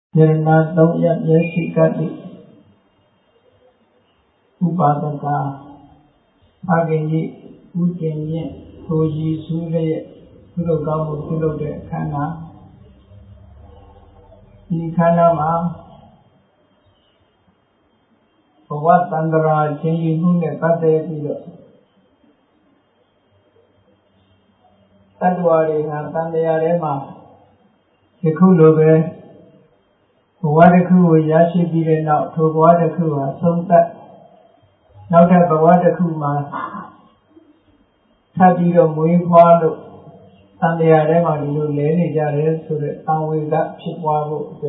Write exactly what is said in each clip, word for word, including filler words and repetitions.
Nirna Tauya Yesikati Upadaka Agayi Ukenye Koji Sule Kulogamu Kulode Kana Ikanama Pawatandra Chengi Hune Pate Pilo Tadwari Tandayarema Sekulobe Bawadaku Yashi Bile now to Bawadaku Sonta now that Bawadaku Ma Tabiro Muipalo Tandayarema Lu Leni Jare so that Tawi that Chipwabu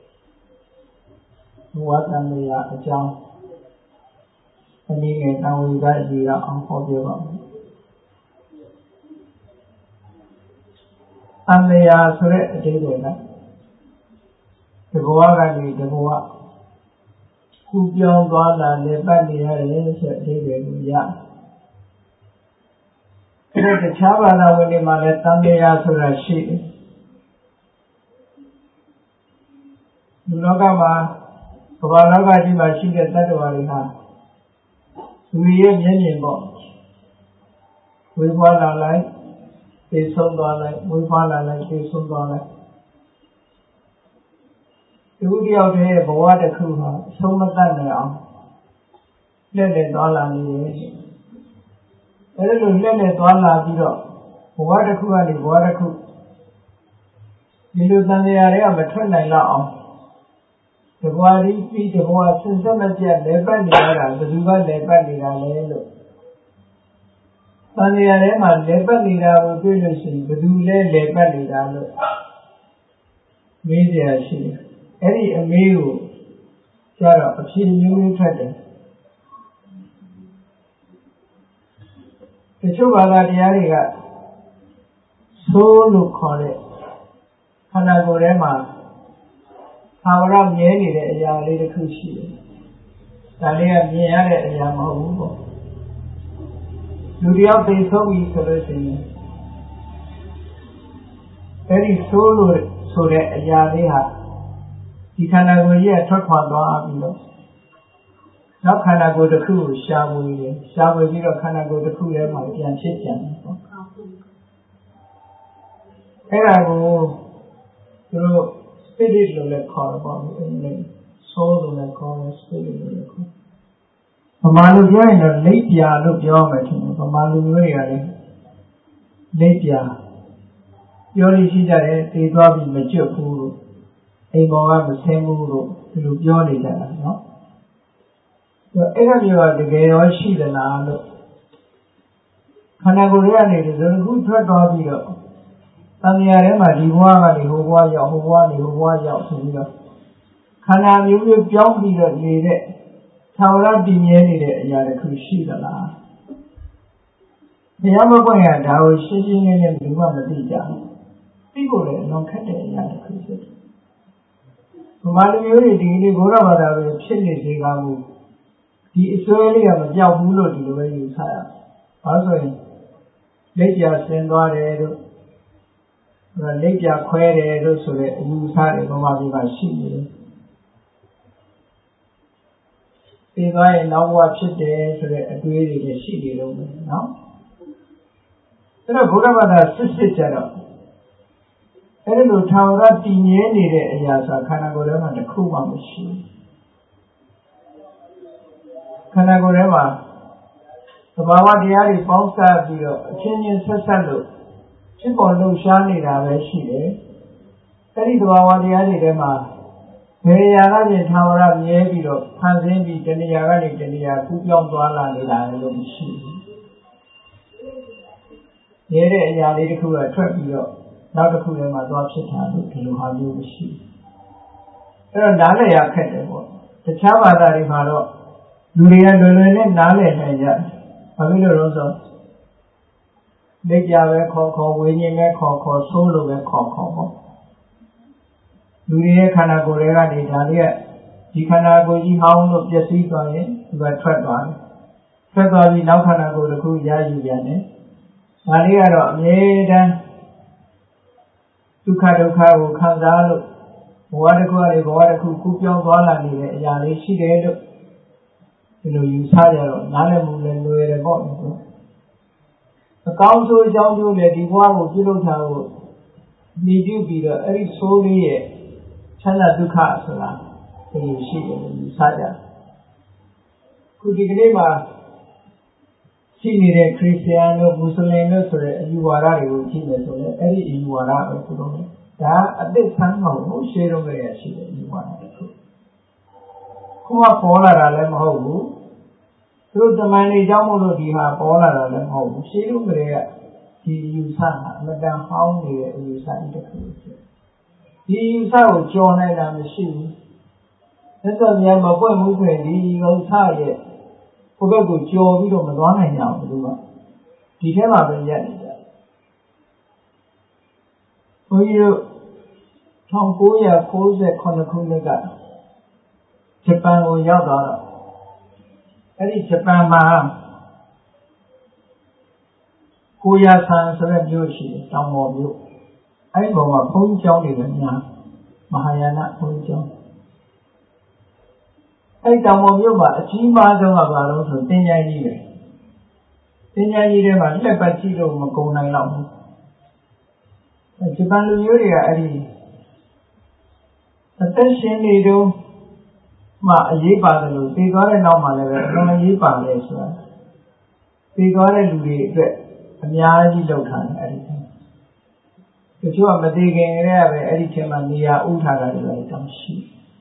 Watandaya Ajam and then Tawi that Jira Unpopular Tandaya Sure Debena The Boagani, the Boa, who beyond Gala, the Bandia, said David, yeah. The Chavana when he malet Tandaya Surashi Nogama, Kavanaga Machine Tatuariha. We have Yenny Box. We want a light, they sold our light, we want a light, they sold our light. The Udi out here, Bawadaku, so much that now. Let it all on the A little let it all on the Bawadaku and the Bawadaku. You lose on the area of a twin law. The body feet the boy since some of the Lebanese, the river Lebanese. On the area of Lebanese, we will see the Dule Lebanese. Media she. Any amigo, Jara, a few new treasure. The Chubala Diariga, so look on it. Hanagorema, Havara Yeni, the Yari Kushi, Dalia Miare, the Yamahu. Do the update so we solution? Very solo, so that Yariha. He can go here, talk about Abilo. Now can I go to crew, shall we? Shall we be or can I go to crew and chicken? Here I go through spirit of the call about soul of the call, spirit of the call. A Maluya in a late year look your making, a Maluya late year. Your issue that they drop in mature food. A more of the same rule to look your leader, no? The enemy of the gay or she than I look. Canagoriani is a good threat of you. Tanyarema, the Wanga, the Hawaii, Hawaii, Hawaii, Kana, you will jump leader, leader. Tawra be nearly the Yakushida. The other way I was sitting in the one of the Dija. People there, no cat Yakushida. Malamuri, the Gurava, the Chili Zigamu, the Israeli of Yabulo, the way you say. Also, Legia Sendore, Legia Quere, so that you had a Romani machine. If I now watch it there, so that I do it in a city, no? Then a Gurava, the sister. Hello, Tawra Tini, Yasa, Kanagorema, the Kuma machine. Kanagorema, the Baba Diari Ponsa, the Kenyan Sasalo, Chipondo Shani, Raveshi, Teddy the Baba Diari Rema, Periana, Tawra, Yeviro, Tanzini, Teniagani, Tenia, Kupion Dwala, the machine. Yere, Yali, who are trapping. Now the Kuya Madot to Luhani machine. There are Nale Yakete. The Chava Darimaro, Luria Lulene, Nale Haya, Avila Rosa, Big Yave Coco, Winnie Coco, Solo Coco. Luria Canagorera de Dalia, Jicanago, Hound of Jessica, who are Treadwell. Treadwell, now Canago, the Kuya Yane. Maria, Yeda. Duka Duka will come down ဘဝတစ်ခုကနေဘဝတစ်ခုကူးပြောင်းသွားလာနေတဲ့အရာလေးရှိတယ်လို့ဒီလိုယူဆကြတော့နားလည်မှုလည်းလွယ်တယ်ပေါ့နော်အကောင်းဆုံးအကြောင်းကျိုးလည်းဒီဘဝကိုပြုလုပ်တာကိုမြည်ပြုပြီးတော့အဲ့ဒီဆိုးလေးရဲ့ချမ်းသာဒုက္ခဆိုတာဒီလိုရှိတယ်လို့ယူဆကြခုဒီကနေ့မှာရှိနေတဲ့ခရစ်ယာန်တို့မွတ်စလင်တို့ဆိုတဲ့အယူဝါဒတွေကိုကြည့်မယ်ဆိုရင်အဲ့ဒီအယူဝါဒပဲသူတို့ဒါအသစ်ဆန်းမဟုတ်ရှေးတုန်းကရှိတဲ့အယူဝါဒတစ်ခုခုမှပေါ်လာတာလည်းမဟုတ်ဘူးသူတို့တမန်တွေကြောင့်မို့လို့ဒီဟာပေါ်လာတာလည်းမဟုတ်ဘူးရှေးတုန်းကတည်းကဒီအယူဆဟာအမတန်ဟောင်းနေတဲ့အယူဆတစ်ခုဖြစ်ဒီအယူဆကိုကျော်နိုင်တာမရှိဘူးသက်သက်များမပွင့်မှုဆိုရင်ဒီဥစ္စာရဲ့ဘုဘက်ကိုကျော်ပြီးတော့မသွားနိုင်ကြဘူးသူကဒီထဲမှာပဲရက်နေကြဘုန်းကြီးတို့၁၉၉၇ခုနှစ်ကဂျပန်ကိုရောက်သွားတော့အဲ့ဒီဂျပန်မှာကိုယာဆန်ဆိုတဲ့မြို့ရှိတယ်တောင်ပေါ်မြို့အဲ့ဒီပေါ်မှာဘုန်းကြီးကျောင်းတွေလည်းများမဟာယာနဘုန်းကြီးကျောင်းအဲ့တောင်ပေါ်မြို့မှာအကြီးမားဆုံးကဘာလို့ဆိုတင်ချိုင်းကြီးပဲတင်ချိုင်းကြီးထဲမှာလက်ပတ်ကြည့်လို့မကုန်နိုင်တော့ဘူးဂျပန်လူမျိုးတွေကအဲ့ဒီအသက်ရှင်နေတော့မှအရေးပါတယ်လို့သိသွားတဲ့နောက်မှာလည်းပဲအမှန်အရေးပါတယ်ဆိုတာသိသွားတဲ့လူတွေအတွက်အများကြီးလောက်ထားတယ်အဲ့ဒီတချို့ကမသိခင်ကတည်းကပဲအဲ့ဒီထဲမှာနေရာဥထားတာတွေလည်းတောင်းရှိ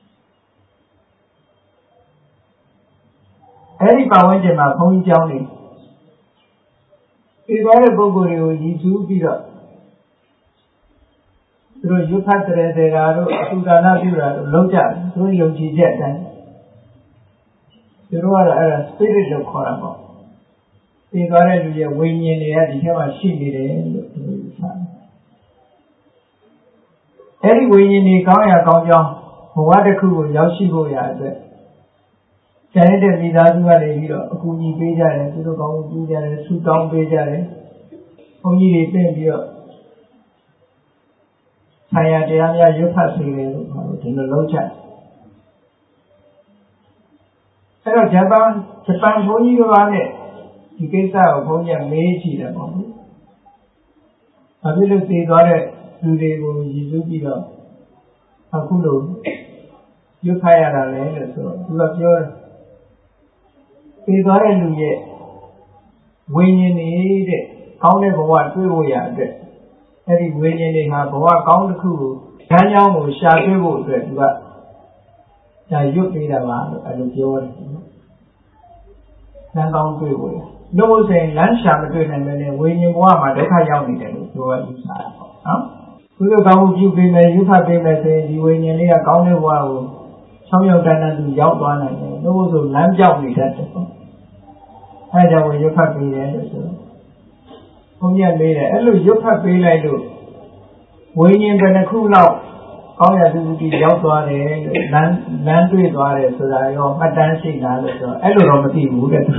အဲ့ဒီပတ်ဝန်းကျင်မှာဘုန်းကြီးကျောင်းနေသိသွားတဲ့ပုဂ္ဂိုလ်တွေကိုရည်စူးပြီးတော့သူတို့ရွတ်ဖတ်တဲ့တွေကတို့အသုဒါနပြုတာတို့လုံးကြသူတို့ယုံကြည်ချက်အတိုင်းသူတို့ကတော့အဲ့ဒါ spirit လို့ခေါ်တာပေါ့သိသွားတဲ့လူရဲ့ဝိညာဉ်တွေကဒီထဲမှာရှိနေတယ်လို့သူတို့ယူဆတယ်အဲ့ဒီဝိညာဉ်တွေကောင်းရာကောင်းကြောင်းဘဝတစ်ခုကိုရောက်ရှိဖို့ရာအတွက်ကျန်တဲ့မိသားစုကနေပြီးတော့အကူအညီပေးကြတယ်သူတို့ကောင်းမှုပြုကြတယ်ဆုတောင်းပေးကြတယ်ဘုန်းကြီးတွေပြင်ပြီးတော့ဆံရတရားများရွတ်ဖတ်စေတယ်လို့ခေါ်လို့ဒီလိုလုပ်ကြအဲ့တော့ဂျပန်ဂျပန်ဘုန်းကြီးတို့ကလည်းဒီကိစ္စကိုဘုန်းကြီးမေးကြည့်တယ်ပေါ့နော်။ဘာဖြစ်လို့သိသွားတဲ့လူတွေကိုရည်စူးပြီးတော့အခုလိုရွတ်ဖတ်ရတာလဲလို့ဆိုတော့သူကပြောတယ်သိသွားတဲ့လူရဲ့ဝိညာဉ်နေတဲ့ကောင်းတဲ့ဘဝတွေ့ဖို့ရအတွက်အဲ့ဒီဝိညာဉ်တွေဟာဘဝကောင်းတစ်ခုကိုဉာဏ်ကြောင်းကိုရှာတွေ့ဖို့အတွက်သူကဒါရွတ်ပေးတာပါလို့အဲ့လိုပြောတယ်လမ်းကောင်းတွေ့ဖို့လို့ဆိုရင်လမ်းရှာမတွေ့နိုင်မနဲ့ဝိညာဉ်ဘဝမှာဒုက္ခရောက်နေတယ်လို့ပြောရယူဆတာပေါ့နော်သူတို့ကောင်းမှုပြုပေးမယ်ရွတ်ဖတ်ပေးမယ်ဆိုရင်ဒီဝိညာဉ်လေးကကောင်းတဲ့ဘဝကိုချောင်းရောက်တန်းတန်းသူရောက်သွားနိုင်တယ်လို့ဆိုလမ်းပြောက်နေတတ်တယ်ပေါ့အဲဒါကြောင့်ရွတ်ဖတ်ပေးတယ်လို့ဆိုတော့ဘုန်းကြီးမေးတယ်အဲ့လိုရွတ်ဖတ်ပေးလိုက်လို့ဝိညာဉ်ဘယ်နှခုလောက်ကောင်းရသူတီရောက်သွားတယ်လို့လမ်းလမ်းတွေ့သွားတယ်ဆိုတာရောမှတ်တမ်းရှိလားလို့ဆိုတော့အဲ့လိုတော့မသိဘူးတဲ့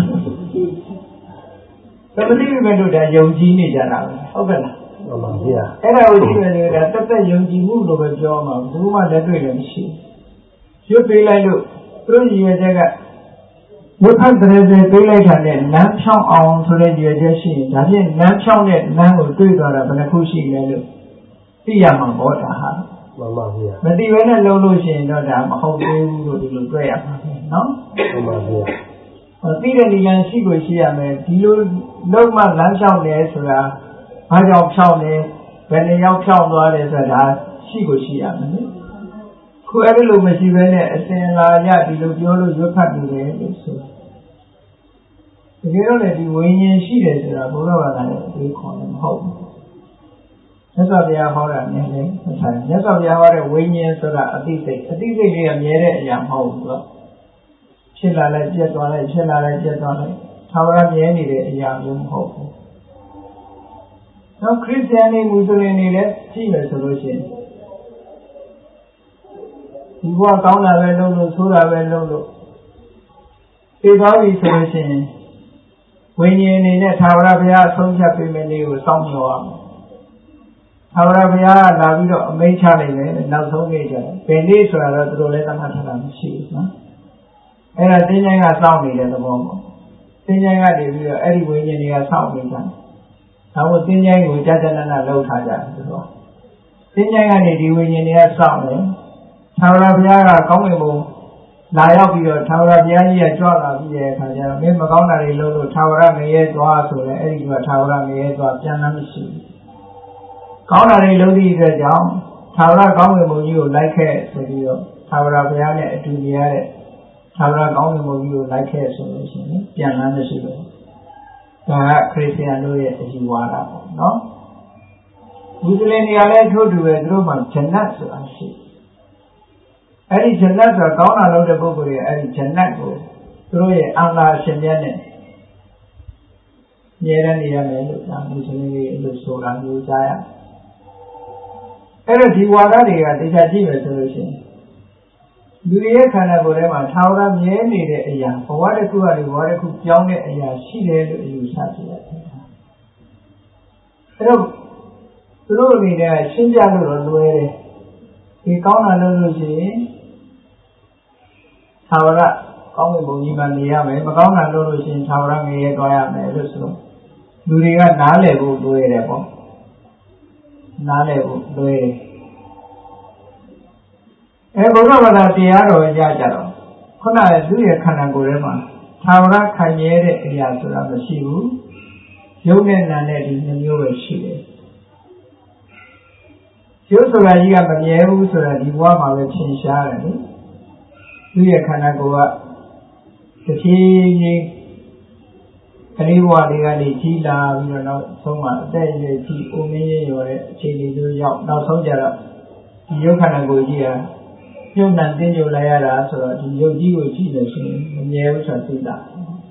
သမတိမိမဲ့တို့ဒါယုံကြည်နေကြတာပဲဟုတ်ကဲ့လားမှန်ပါဗျာအဲ့ဒါကိုကြည့်နေတယ်ကတက်တက်ယုံကြည်မှုလို့ပဲပြောမှာဘူးမှလက်တွေ့လည်းမရှိဘူးရွတ်ပေးလိုက်လို့သူတို့ရည်ရွယ်ချက်ကဝိဖတ်တဲ့တွေပေးလိုက်တာနဲ့လမ်းဖြောင်းအောင်ဆိုတဲ့ရည်ရွယ်ချက်ရှိရင်ဒါဖြင့်လမ်းဖြောင်းတဲ့လမ်းကိုတွေ့သွားတာဘယ်နှခုရှိလဲလို့သိရမှာပေါ့ဒါဟာမှန်ပါဗျာမသိဘဲနဲ့လုံးလို့ရှိရင်တော့ဒါမဟုတ်သေးဘူးလို့ဒီလိုတွေ့ရမှာနော်မှန်ပါဗျာသိတဲ့ဉာဏ်ရှိကိုရှိရမယ်ဒီလိုလုံးမလမ်းဖြောင်းတယ်ဆိုတာဘာကြောင့်ဖြောင်းလဲဘယ်နေရောက်ဖြောင်းသွားတယ်ဆိုတာရှိကိုရှိရမယ်ခုအဲ့ဒီလိုမရှိဘဲနဲ့အစဉ်လာရဒီလိုပြောလို့ရွတ်ဖတ်နေတယ်လို့ဆိုတကယ်တော့လေဒီဝိညာဉ်ရှိတယ်ဆိုတာဘုရားဘာသာနဲ့အသေးခေါ်တယ်မဟုတ်ဘူးမြတ်စွာဘုရားဟောတာနည်းနည်းမဆိုင်မြတ်စွာဘုရားဟောတဲ့ဝိညာဉ်ဆိုတာအသိစိတ်အသိစိတ်လေးကမြဲတဲ့အရာမဟုတ်ဘူးတော့ဖြစ်လာလိုက်ပြတ်သွားလိုက်ဖြစ်လာလိုက်ပြတ်သွားလိုက်သာဝရမြဲနေတဲ့အရာမျိုးမဟုတ်ဘူးနောက်ခရစ်ယာန်တွေမွတ်စလင်တွေလည်းကြည့်မယ်ဆိုလို့ရှိရင်ဒီဘဝကောင်းတာပဲလုပ်လို့ဆိုးတာပဲလုပ်လို့သိသွားပြီဆိုလို့ရှိရင်ဝိညာဉ်အနေနဲ့သာဝရဘုရားအဆုံးဖြတ်ပေးမယ်လေးကိုစောင့်မျှော်ရမယ်ထာဝရဘုရားကလာပြီးတော့အမိန့်ချနိုင်တယ်နောက်ဆုံးနေ့ကျတော့ဘယ်နေ့ဆိုတာတော့သူတို့လည်းသတ်မှတ်ထားတာမရှိဘူးနော်အဲ့ဒါတင်းချိုင်းကစောင့်နေတဲ့သဘောပေါ့တင်းချိုင်းကနေပြီးတော့အဲ့ဒီဝိညာဉ်တွေကစောင့်နေကြတယ်ဒါမို့တင်းချိုင်းကိုကြာကြာနာနာလှုပ်ထားကြတယ်သူတို့တင်းချိုင်းကနေဒီဝိညာဉ်တွေကစောင့်တယ်ထာဝရဘုရားကကောင်းကင်ဘုံလာရောက်ပြီးတော့ထာဝရဘုရားကြီးကကြွလာပြီးတဲ့အခါကျတော့မင်းမကောင်းတာတွေလုပ်လို့ထာဝရငရဲသွားဆိုလဲအဲ့ဒီကထာဝရငရဲသွားပြန်လာမရှိဘူးကောင်းတာတွေလုပ်သည့်အတွက်ကြောင့်ထာဝရကောင်းကင်ဘုံကြီးကိုလိုက်ခဲ့ဆိုပြီးတော့ထာဝရဘုရားနဲ့အတူနေရတဲ့ထာဝရကောင်းကင်ဘုံကြီးကိုလိုက်ခဲ့ဆိုလို့ရှိရင်ပြန်လာမရှိဘူးဒါကခရစ်ယာန်တို့ရဲ့အယူဝါဒပေါ့နော်မွတ်စလင်တွေကလည်းထို့တူပဲသူတို့မှဂျနတ်ဆိုတာရှိအဲ့ဒီဂျနတ်ဆိုတာကောင်းတာလုပ်တဲ့ပုဂ္ဂိုလ်တွေအဲ့ဒီဂျနတ်ကိုသူတို့ရဲ့အာလာရှင်မြတ်နဲ့မြဲတမ်းနေရမယ်လို့ဒါမွတ်စလင်တွေလို့ဆိုတာမျိုးကြားရအဲ့တော့ဒီဝါဒတွေကတရားကြည့်မယ်ဆိုလို့ရှိရင်လူတွေရဲ့ခန္ဓာကိုယ်ထဲမှာထာဝရမြဲနေတဲ့အရာဘဝတစ်ခုကနေဘဝတစ်ခုပြောင်းတဲ့အရာရှိတယ်လို့အယူဆကြည့်ရတယ်အဲ့တော့သူတို့အနေနဲ့ရှင်းပြလို့တော့လွယ်တယ်ဒီကောင်းတာလုပ်လို့ရှိရင်ထာဝရကောင်းကင်ဘုံကြီးမှာနေရမယ်မကောင်းတာလုပ်လို့ရှိရင်ထာဝရငရဲသွားရမယ်လို့ဆိုလူတွေကနားလည်ဖို့လွယ်တယ်ပေါ့နားလည်ဖို့လွယ်တယ်အဲဘုရားဘာသာတရားတော်ကြကြတော့ခုနကသူ့ရဲ့ခန္ဓာကိုယ်ထဲမှာထာဝရခိုင်မြဲတဲ့အရာဆိုတာမရှိဘူးရုပ်နဲ့နာနဲ့ဒီနှစ်မျိုးပဲရှိတယ်ရုပ်ဆိုတာကြီးကမမြဲဘူးဆိုတာဒီဘဝမှာပဲသင်ရှားတယ်လေသူ့ရဲ့ခန္ဓာကိုယ်ကတစ်ဖြည်းဖြည်းကလေးဘဝလေးကနေကြီးလာပြီးတော့နောက်ဆုံးမှအသက်အရွယ်ကြီးအိုမင်းရရောတဲ့အခြေအနေမျိုးရောက်နောက်ဆုံးကြတော့ဒီရုပ်ခန္ဓာကိုယ်ကြီးကပြုံးနှံတင်းကြိုလိုက်ရတာဆိုတော့ဒီရုပ်ကြီးကိုကြည့်လို့ရှိရင်မမြဲဘူးဆိုတာသိတာ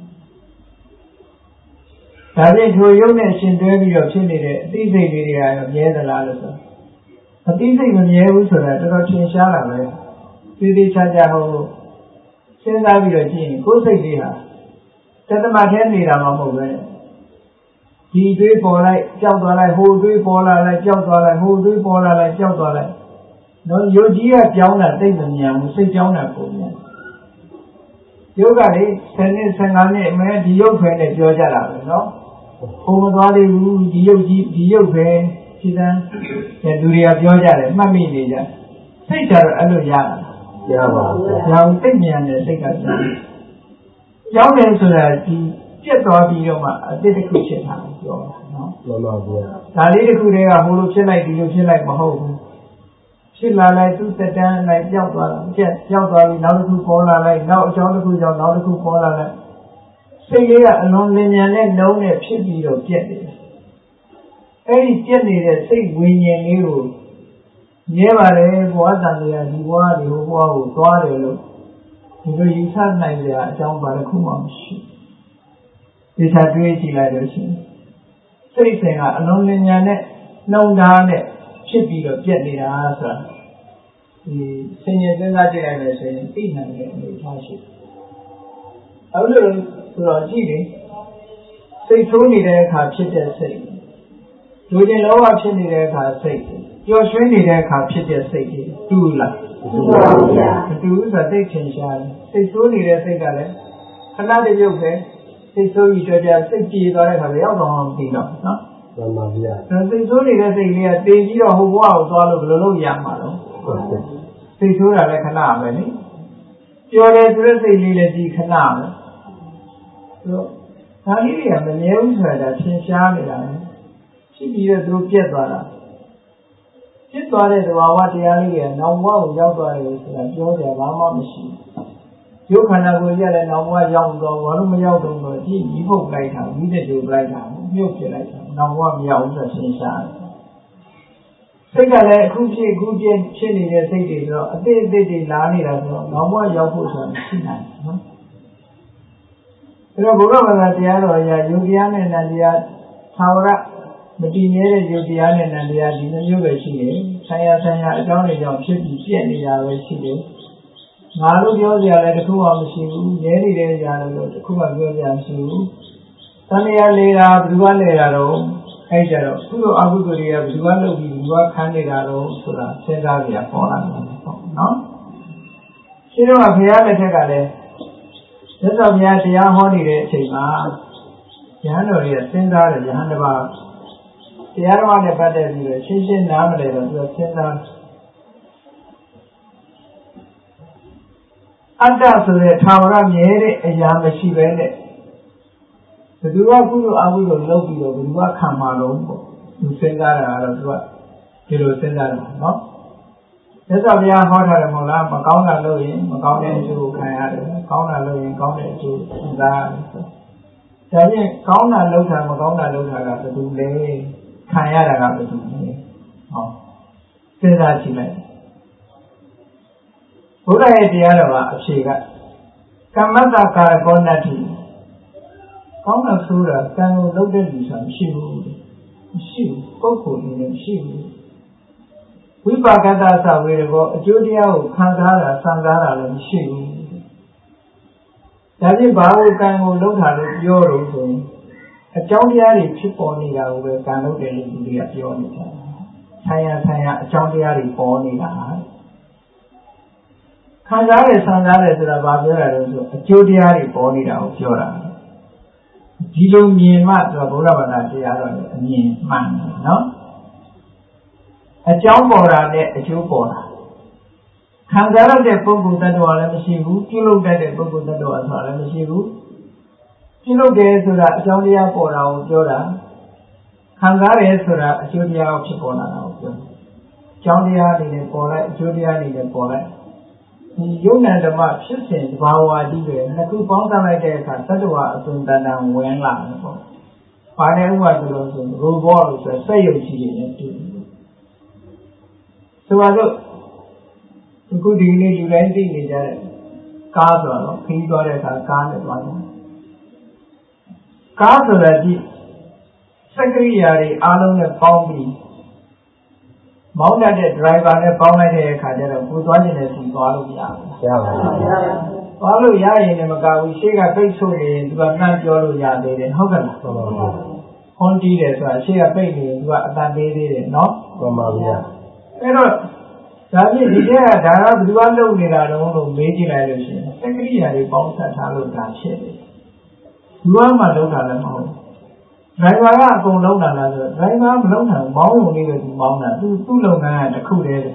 ဒါဖြင့်ထိုရုပ်နဲ့ရှင်တွဲပြီးတော့ဖြစ်နေတဲ့အသိစိတ်လေးတွေကမြဲသလားလို့ဆိုအသိစိတ်မမြဲဘူးဆိုတာတော်တော်ထင်ရှားတာပဲသေသေးချာချာဟိုစဉ်းစားပြီးတော့ကြည့်ရင်ကိုယ်စိတ်လေးဟာတသမထဲနေတာမှမဟုတ်ပဲဒီတွေးပေါ်လိုက်ကြောက်သွားလိုက်ဟိုတွေးပေါ်လာလိုက်ကြောက်သွားလိုက်ဟိုတွေးပေါ်လာလိုက်ကြောက်သွားလိုက်နော်ယုတ်ကြီးကပြောင်းတာသိမမြန်ဘူးစိတ်ပြောင်းတာပုံမြန်ယုတ်ကလေဆယ်နှစ်ဆယ်ငါးနှစ်အမဲဒီယုတ်ပဲနဲ့ပြောကြတာပဲနော်ဟိုမသွားသေးဘူးဒီယုတ်ကြီးဒီယုတ်ပဲဒီတန်းလူတွေကပြောကြတယ်မှတ်မိနေကြစိတ်ကြတော့အဲ့လိုရတာရပါဘူး။ရောင်သိမြန်တဲ့စိတ်ကပြောင်းပြောင်းတယ်ဆိုတာဒီပြတ်သွားပြီးတော့မှအတိတ်တစ်ခုဖြစ်တာပြောတာနော်မှန်ပါဗျာဒါလေးတစ်ခုတည်းကဟိုလိုဖြစ်လိုက်ဒီလိုဖြစ်လိုက်မဟုတ်ဘူးဖြစ်လာလိုက်သူ့တက်တန်းလိုက်ပြောက်သွားတာပြတ်ပြောက်သွားပြီးနောက်တစ်ခုပေါ်လာလိုက်နောက်အကြောင်းတစ်ခုကြောင့်နောက်တစ်ခုပေါ်လာလိုက်စိတ်လေးကအလွန်လင်းမြန်တဲ့နှုံးနဲ့ဖြစ်ပြီးတော့ပြတ်နေတယ်အဲ့ဒီပြတ်နေတဲ့စိတ်ဝိညာဉ်လေးကိုမြဲပါတယ်ဘဝတန်လျာဒီဘဝဒီဘဝကိုသွားတယ်လို့ဒီလိုယူဆနိုင်ကြအကြောင်းဘာတစ်ခုမှမရှိဒီချာတွေးကြည့်လိုက်လို့ရှိရင်စိတ်စဉ်ကအလုံးလင်းညာနဲ့နှုံသားနဲ့ဖြစ်ပြီးတော့ပြက်နေတာဆိုတာဒီဆင်ញင်စဉ်းစားကြည့်လိုက်လို့ဆိုရင်သိနိုင်တဲ့အနေအထားရှိအခုလိုဆိုတော့ကြည့်လေစိတ်ဆိုးနေတဲ့အခါဖြစ်တဲ့စိတ်လူချင်းလောဘဖြစ်နေတဲ့အခါစိတ်ပျော်ရွှင်နေတဲ့အခါဖြစ်တဲ့စိတ်ကြီးတူလားတူပါဗျာမတူဆိုသိထင်ရှားတယ်စိတ်ဆိုးနေတဲ့စိတ်ကလည်းခဏတည်းရုပ်ပဲစိတ်ဆိုးပြီးတော့ကြစိတ်ကြည်သွားတဲ့အခါလည်းရောက်တော့မသိတော့နော်မှန်ပါဗျာစိတ်ဆိုးနေတဲ့စိတ်လေးကတင်ပြီးတော့ဟိုဘဝကိုသွားလို့ဘယ်လိုလုပ်ရမှာလဲစိတ်ဆိုးတာလည်းခဏပဲလေပျော်တယ်ဆိုတဲ့စိတ်လေးလည်းဒီခဏပဲဆိုတော့ဒါလေးတွေကမမြဲဘူးဆိုတာထင်ရှားနေတာလေဖြစ်ပြီးတော့သူပြက်သွားတာဖြစ်သွားတဲ့သဘာဝတရားလေးတွေကနောင်ဘဝကိုရောက်သွားတယ်ဆိုတာပြောကြဘာမှမရှိဘူးရုပ်ခန္ဓာကိုယ်ကြီးကလည်းနောင်ဘဝရောက်တော့ဘာလို့မရောက်တော့လို့ဒီညီဖို့လိုက်တာမိတဲ့တို့လိုက်တာမြုပ်ပြလိုက်တာနောင်ဘဝမရောက်ဘူးဆိုရှင်းရှားတယ်စိတ်ကလည်းအခုဖြစ်အခုပြင်းဖြစ်နေတဲ့စိတ်တွေဆိုတော့အတိတ်အတိတ်တွေလာနေတာဆိုတော့နောင်ဘဝရောက်ဖို့ဆိုတာရှိနိုင်တယ်နော်အဲတော့ဘုရားဘာသာတရားတော်အရာယုတ်တရားနဲ့နံတရားသာဝရမတည်မြဲတဲ့ယုတ်တရားနဲ့နံတရားဒီလိုမျိုးပဲရှိတယ်။ဆံရဆံရအကြောင်းတွေကြောင့်ဖြစ်ပြီးပြည့်နေတာပဲရှိတယ်။ငါတို့ပြောစရာလည်းတစ်ခုမှမရှိဘူး။ရဲနေတဲ့ຢာလို့တစ်ခုမှပြောစရာမရှိဘူး။သံဃာလေတာဘယ်သူကလဲတာတော့အဲ့ကြတော့ကုသိုလ်အကုသိုလ်တွေကဘယ်သူကလုပ်ပြီးဘယ်သူကခံနေတာတော့ဆိုတာစဉ်းစားကြရပေါ်လာတယ်ပေါ့နော်ရှင်းတော့ဘုရားလက်ထက်ကလည်းသက်တော်ဘုရားတရားဟောနေတဲ့အချိန်မှာယဟန်တော်တွေကစဉ်းစားတယ်ယဟန်တစ်ပါးတရားတော်နဲ့ပတ်သက်ပြီးတော့ရှင်းရှင်းနားမလည်တော့သူကစဉ်းစားအတ္တဆိုတဲ့ထာဝရမြဲတဲ့အရာမရှိပဲနဲ့ဘယ်သူကကုသိုလ်အကုသိုလ်လုပ်ပြီးတော့ဘယ်သူကခံမှာလို့ပေါ့သူစဉ်းစားတာကတော့သူကဒီလိုစဉ်းစားတယ်နော်သက်တော်ဘုရားဟောထားတယ်မဟုတ်လားမကောင်းတာလုပ်ရင်မကောင်းတဲ့အကျိုးကိုခံရတယ်ကောင်းတာလုပ်ရင်ကောင်းတဲ့အကျိုးခံစားရတယ်ဆိုဒါချင်းကောင်းတာလုပ်တာမကောင်းတာလုပ်တာကဘယ်သူလဲခံရတာကဘယ်သူလဲဟောစဉ်းစားကြည့်လိုက်ဘုရားရဲ့တရားတော်ကအဖြေကကမ္မတ္တကာရကောဏတ္တိကောင်းတာဆိုတာကံကိုလုပ်တဲ့လူဆိုတာမရှိဘူးမရှိဘူးပုဂ္ဂိုလ်အနေနဲ့မရှိဘူးဝိပါကတ္တသဝေရကောအကျိုးတရားကိုခံစားတာစံစားတာလည်းမရှိဘူးဒါဖြင့်ဘာလို့ကံကိုလုပ်တာလို့ပြောလို့ဆိုရင်အကြောင်းတရားတွေဖြစ်ပေါ်နေတာကိုပဲကံလုပ်တယ်လို့သူတွေကပြောနေကြတယ်ဆိုင်ရာဆိုင်ရာအကြောင်းတရားတွေပေါ်နေတာခံစားရဆံစားရဆိုတာဘာပြောတာလဲဆိုအကျိုးတရားတွေပေါ်နေတာကိုပြောတာဒီလိုမြင်မှဆိုဘုရားဘာသာတရားတော်လည်းအမြင်မှန်တယ်နော်အကြောင်းပေါ်တာနဲ့အကျိုးပေါ်တာခံစားရတဲ့ပုဂ္ဂိုလ်တ attva လည်းမရှိဘူးပြုလုပ်တတ်တဲ့ပုဂ္ဂိုလ်တ attva ဆိုတာလည်းမရှိဘူးပြုလုပ်တယ်ဆိုတာအကြောင်းတရားပေါ်တာကိုပြောတာခံစားတယ်ဆိုတာအကျိုးတရားကိုဖြစ်ပေါ်လာတာကိုပြောတယ်အကြောင်းတရားအနေနဲ့ပေါ်လိုက်အကျိုးတရားအနေနဲ့ပေါ်လိုက်ဒီယုံနာဓမ္မဖြစ်စဉ်သဘာဝတည်းပဲနှစ်ခုပေါင်းစပ်လိုက်တဲ့အခါတ attva အသွင်တန်တန်ဝင်လာတယ်ပေါ့။ဘာနဲ့ဥပမာဆိုလို့ဆိုရင်ရိုဘောလို့ဆိုစက်ရုပ်ကြီးတွေနဲ့တူတယ်။ဆိုတော့အခုဒီနေ့လူတိုင်းသိနေကြတဲ့ကားဆိုတော့ခီးသွားတဲ့အခါကားနဲ့သွားတယ်။ကားဆိုတာဒီစက်ကရိယာတွေအားလုံးနဲ့ပေါင်းပြီးမောင်းတတ်တဲ့ driver နဲ့ပေါင်းလိုက်တဲ့အခါကျတော့ကိုသွားခြင်းနဲ့သူသွားလို့ရဘူး။ရပါဘူး။သွားလို့ရရင်လည်းမကဘူးရှေ့ကပိတ်ဆို့နေရင်သူကနှမ်းပြောလို့ရသေးတယ်ဟုတ်ကဲ့လား။ဟုတ်ပါဘူး။ဟွန်တီးတယ်ဆိုတာရှေ့ကပိတ်နေရင်သူကအတန်သေးသေးတယ်နော်။မှန်ပါဗျာ။အဲ့တော့ဒါဖြင့်ဒီထဲကဒါကဘယ်သူကလုပ်နေတာတုံးလို့မေးကြည့်လိုက်လို့ရှိရင်စက်ကရိယာတွေပေါင်းဆက်ထားလို့ဒါဖြစ်တယ်။လူကမှလုပ်တာလည်းမဟုတ်ဘူး။ driver ကအကုန်လုံးတာလားဆိုတော့ driver မလုံးနိုင်ဘောင်းုံလေးပဲသူပေါင်းတာသူသူ့လုပ်ငန်းကတစ်ခုတည်းပဲ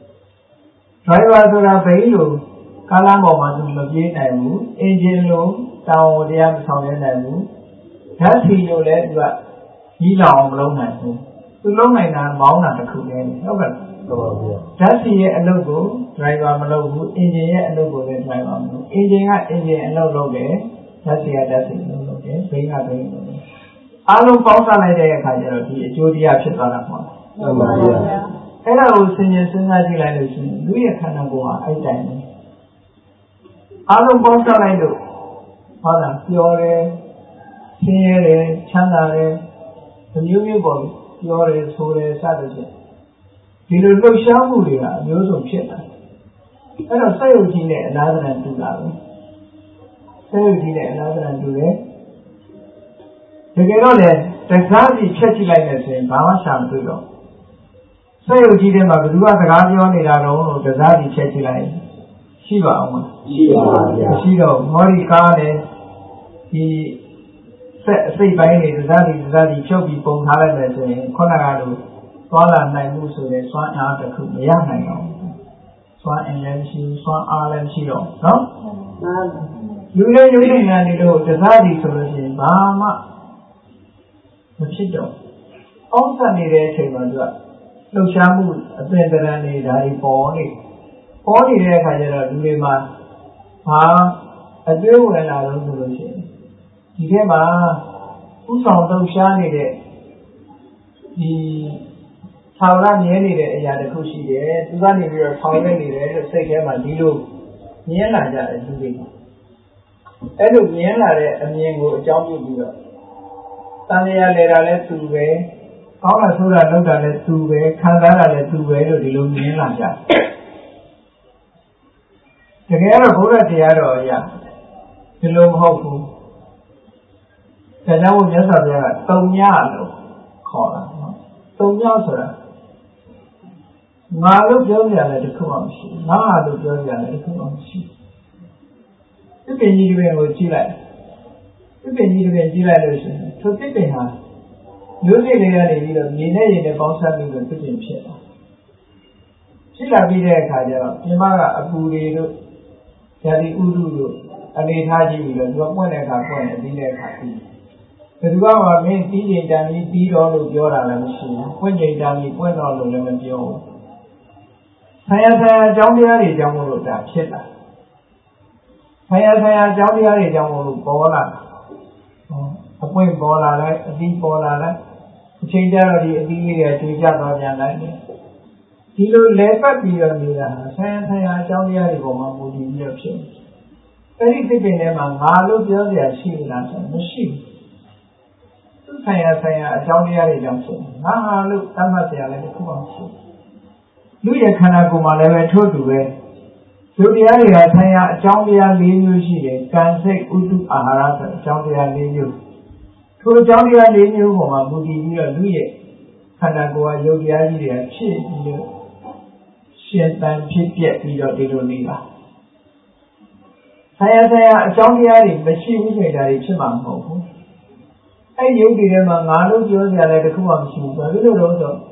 driver ဆိုတာဘယ်လိုကားလမ်းပေါ်မှာသူမပြေးနိုင်ဘူး engine လို့တောင်ဝတရားမဆောင်ရနိုင်ဘူးဓာတ်ဆီလို့လည်းသူကကြီးလောင်မလုံးနိုင်ဘူးသူလုံးနိုင်တာမောင်းတာတစ်ခုတည်းဟုတ်ကဲ့ဟုတ်ပါဘူးဓာတ်ဆီရဲ့အလုပ်ကို driver မလုပ်ဘူး engine ရဲ့အလုပ်ကိုလည်း driver မလုပ် engine က engine အလုပ်လုပ်တယ်ဓာတ်ဆီကဓာတ်ဆီအလုပ်လုပ်တယ်ဘိန်းကဘိန်းလုပ်တယ်အားလုံးပေါင်းစပ်လိုက်တဲ့အခါကျတော့ဒီအကျိုးတရားဖြစ်သွားတာပေါ့မှန်ပါဗျာအဲ့ဒါကိုစဉ်းကျင်စဉ်းစားကြည့်လိုက်လို့ရှိရင်လူရဲ့ခန္ဓာကိုယ်ဟာအဲ့တိုင်းပဲအားလုံးပေါင်းစပ်လိုက်လို့ဟောတာပျော်တယ်ဆင်းရဲတယ်ချမ်းသာတယ်အမျိုးမျိုးပေါ့ပျော်တယ်ဆိုတယ်စသဖြင့်ဒီလိုလှုပ်ရှားမှုတွေကအမျိုးစုံဖြစ်တာအဲ့တော့စိတ်ယုတ်ကြီးနဲ့အလားတူတူတာပဲစိတ်ယုတ်ကြီးနဲ့အလားတူတူတယ်တကယ်တော့လေတစားစီဖြတ်ကြည့်လိုက်နေဆိုရင်ဘာမှရှာမတွေ့တော့စိတ်ယုတ်ကြီးထဲမှာဘယ်သူကစကားပြောနေတာတော့လို့တစားစီဖြတ်ကြည့်လိုက်ရှိပါအောင်မလားရှိပါပါဗျာရှိတော့မော်ဒီကားနဲ့ဒီဆက်အစိတ်ပိုင်းတွေတစားစီတစားစီဖြုတ်ပြီးပုံထားလိုက်မယ်ဆိုရင်ခုနကလိုသွားလာနိုင်မှုဆိုတဲ့စွမ်းအားတစ်ခုမရနိုင်တော့စွမ်းအင်လည်းမရှိစွမ်းအားလည်းမရှိတော့နော်လူတွေရုပ်ရှင်ကနေတော့တစားစီဆိုလို့ရှိရင်ဘာမှမဖြစ်တော့အောက်ဆက်နေတဲ့အချိန်မှာသူကလှုပ်ရှားမှုအသွင်သဏ္ဍာန်တွေဒါတွေပေါ်နေပေါ်နေတဲ့အခါကျတော့လူတွေမှာဘာအတွေ့အဝင်လာလို့ဆိုလို့ရှိရင်ဒီထဲမှာဥဆောင်လှုပ်ရှားနေတဲ့ဒီသာဝရမြဲနေတဲ့အရာတစ်ခုရှိတယ်သူကနေပြီးတော့ဆောင်ရွက်နေတယ်လို့စိတ်ထဲမှာဒီလိုမြင်လာကြတယ်လူတွေအဲ့လိုမြင်လာတဲ့အမြင်ကိုအကြောင်းပြုပြီးတော့တန်လျာလေတာလည်းသူပဲကောင်းတာဆိုးတာလုပ်တာလည်းသူပဲခံစားတာလည်းသူပဲလို့ဒီလိုမြင်လာကြတကယ်တော့ဘုရားတရားတော်အရာဒီလိုမဟုတ်ဘူးဒါကြောင့်မြတ်စွာဘုရားကတုံညလို့ခခေါ်လာနော်သုံးယောက်ဆိုတာငါလို့ပြောကြတယ်တခုမှမရှိငါဟာလို့ပြောကြတယ်တခုမှမရှိသစ်ပင်ကြီးတွေကိုကြည့်လိုက်သစ်ပင်ကြီးတွေကြည့်လိုက်လို့ရှိရင်သူသစ်ပင်ဟာမျိုးစိတွေကနေပြီးတော့မြေနဲ့ရေနဲ့ပေါင်းစပ်ပြီးတော့သစ်ပင်ဖြစ်လာဖြစ်လာပြီးတဲ့အခါကျတော့ပြင်မကအပူတွေတို့ဇာတိဥဒုတို့အနေထားကြည့်ပြီးတော့သူကပွင့်တဲ့အခါပွင့်တယ်ပြီးတဲ့အခါပြီးဘယ်သူကမှမင်းပြီးချိန်တန်ပြီးပြီးတော့လို့ပြောတာလည်းမရှိဘူးပွင့်ချိန်တန်ပြီးပွင့်တော့လို့လည်းမပြောဘူးဆရာဆရာအကြောင်းတရားတွေကြောင့်မို့လို့ဒါဖြစ်လာဆရာဆရာအကြောင်းတရားတွေကြောင့်မို့လို့ပေါ်လာအပွင့်ပေါ်လာလိုက်အသီးပေါ်လာလိုက်အချိန်ကျတော့ဒီအသီးလေးတွေကျွေးကြသွားပြန်လိုက်တယ်ဒီလိုလဲပတ်ပြီးတော့နေတာဟာဆရာဆရာအကြောင်းတရားတွေပေါ်မှာမူတည်ပြီးတော့ဖြစ်အဲ့ဒီသိပင်ထဲမှာငါလို့ပြောစရာရှိလားဆိုမရှိဘူးသူဆရာဆရာအကြောင်းတရားတွေကြောင့်ဖြစ်ငါဟာလို့သတ်မှတ်စရာလည်းတစ်ခုမှမရှိလူရဲ့ခန္ဓာကိုယ်မှာလည်းပဲထို့တူပဲဒီတရားတွေကဆရာအကြောင်းတရား၄မျိုးရှိတယ်ကံစိတ်ဥဒုအာဟာရဆိုအကြောင်းတရား၄မျိုးထိုအကြောင်းတရား၄မျိုးပေါ်မှာမူတည်ပြီးတော့လူရဲ့ခန္ဓာကိုယ်ကယုတ်တရားကြီးတွေကဖြစ်ပြီးတော့ရှင်သန်ဖြစ်ပြက်ပြီးတော့ဒီလိုနေတာဆရာဆရာအကြောင်းတရားတွေမရှိဘူးဆိုတာတွေဖြစ်မှာမဟုတ်ဘူးအဲ့ယုတ်တွေထဲမှာငါလို့ပြောကြတယ်တခုမှမရှိဘူးဘာဖြစ်လို့လဲဆိုတော့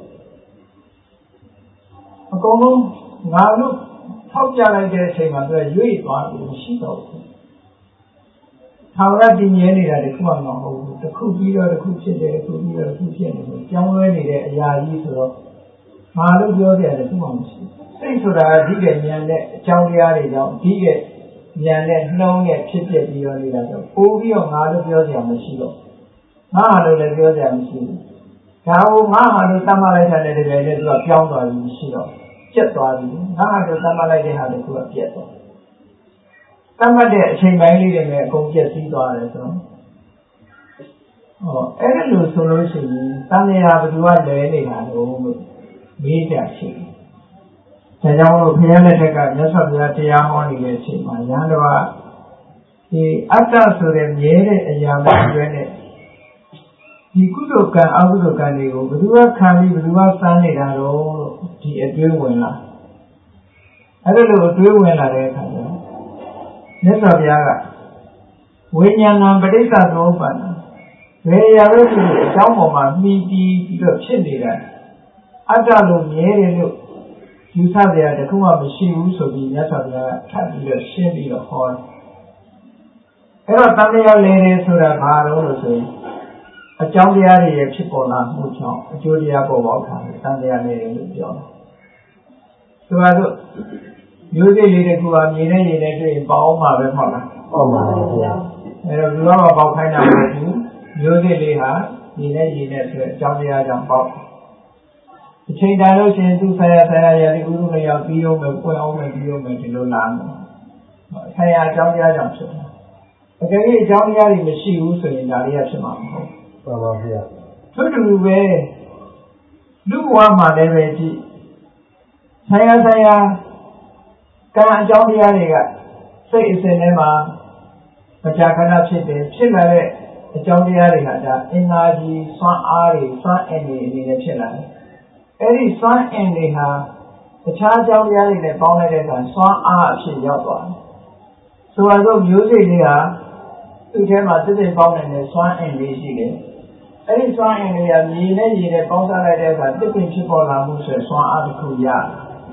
အကုန်လုံးငါလို့ထောက်ပြလိုက်တဲ့အချိန်မှာသူကရွေ့သွားပြီးမရှိတော့ဘူးထာဝရတည်မြဲနေတာတခုမှမဟုတ်ဘူးတခုပြီးတော့တခုဖြစ်တယ်တခုပြီးတော့တခုဖြစ်နေတယ်ကြောင်းလဲနေတဲ့အရာကြီးဆိုတော့ငါလို့ပြောကြတယ်တခုမှမရှိစိတ်ဆိုတာအဓိကဉာဏ်နဲ့အကြောင်းတရားတွေကြောင့်အဓိကဉာဏ်နဲ့နှုံးနဲ့ဖြစ်ပြပြီးတော့နေတာဆိုပို့ပြီးတော့ငါလို့ပြောကြမရှိတော့ငါဟာလို့လည်းပြောကြမရှိဘူးဒါကိုငါဟာလို့သတ်မှတ်လိုက်တဲ့တကယ်လည်းသူကပြောင်းသွားပြီးမရှိတော့ပြတ်သွားပြီငါဟာလို့သတ်မှတ်လိုက်တဲ့ဟာလည်းသူကပြတ်သွားသတ်မှတ်တဲ့အချိန်ပိုင်းလေးတွေနဲ့အကုန်ပြည့်စည်သွားတယ်ဆိုတော့ဟောအဲ့ဒါလို့ဆိုလို့ရှိရင်တန်မြာဘယ်သူကလဲနေတာလို့မေးကြရှိတယ်ဒါကြောင့်မို့ဘုရားလက်ထက်ကမြတ်စွာဘုရားတရားဟောနေတဲ့အချိန်မှာရဟန်းတော်ကဒီအတ္တဆိုတဲ့မြဲတဲ့အရာမျိုးတွေနဲ့ဒီကုသိုလ်ကံအကုသိုလ်ကံတွေကိုဘယ်သူကခံပြီးဘယ်သူကစမ်းနေတာတော့လို့ဒီအတွေးဝင်လာအဲ့ဒါလို့အတွေးဝင်လာတဲ့အခါကျတော့မြတ်စွာဘုရားကဝိညာဏံပဋိစ္စသောပန္နဘယ်ရာပဲဖြစ်ဖြစ်အကြောင်းပေါ်မှာမှီတည်ပြီးတော့ဖြစ်နေတာအတ္တလို့မြဲတယ်လို့ယူဆကြရတခုမှမရှိဘူးဆိုပြီးမြတ်စွာဘုရားကထပ်ပြီးတော့ရှင်းပြီးတော့ဟောတယ်အဲ့တော့တန်တရားလဲတယ်ဆိုတာဘာလို့လို့ဆိုရင်အကြောင်းတရားတွေရဲ့ဖြစ်ပေါ်လာမှုကြောင့်အကျိုးတရားပေါ်ပေါက်တာတန်တရားလဲတယ်လို့ပြောတယ်ဆိုတော့မျိုးစိလေးတခုကမြေနဲ့ရေနဲ့တွေ့ရင်ပေါအောင်မှာပဲမဟုတ်လားဟုတ်ပါဘူးဗျာအဲ့တော့ဒီတော့ပေါက်ခိုင်းတာမဟုတ်ဘူးမျိုးစိလေးဟာမြေနဲ့ရေနဲ့ဆိုအကြောင်းတရားကြောင့်ပေါက်အချိန်တန်လို့ရှိရင်သူဆရာဆရာရည်ဥရုလည်းရောက်ပြီးအောင်မယ်ပွင့်အောင်မယ်ပြီးအောင်မယ်ဒီလိုလာမယ်ဆရာအကြောင်းတရားကြောင့်ဖြစ်တယ်အကယ်၍အကြောင်းတရားတွေမရှိဘူးဆိုရင်ဒါလေးရဖြစ်မှာမဟုတ်ဘူးပါပါဗျာသူတူပဲလူဘဝမှာလည်းပဲကြည့်ဆရာဆရာကံအကြောင်းတရားတွေကစိတ်အစဉ်ထဲမှာမကြာခဏဖြစ်တယ်ဖြစ်လာတဲ့အကြောင်းတရားတွေကဒါအင်္ဂါကြီးစွမ်းအားတွေစွမ်းအင်တွေအနေနဲ့ဖြစ်လာတယ်အဲ့ဒီစွမ်းအင်တွေဟာတခြားအကြောင်းတရားတွေနဲ့ပေါင်းလိုက်တဲ့အခါစွမ်းအားအဖြစ်ရောက်သွားတယ်ဆိုတော့မျိုးစိတ်တွေဟာသူ့ထဲမှာစစ်စစ်ပေါင်းနေတဲ့စွမ်းအင်လေးရှိတယ်အဲ့ဒီစွမ်းအင်တွေကမြေနဲ့ရေနဲ့ပေါင်းစားလိုက်တဲ့အခါတစ်ပင်ဖြစ်ပေါ်လာမှုဆိုစွမ်းအားတစ်ခုရတယ်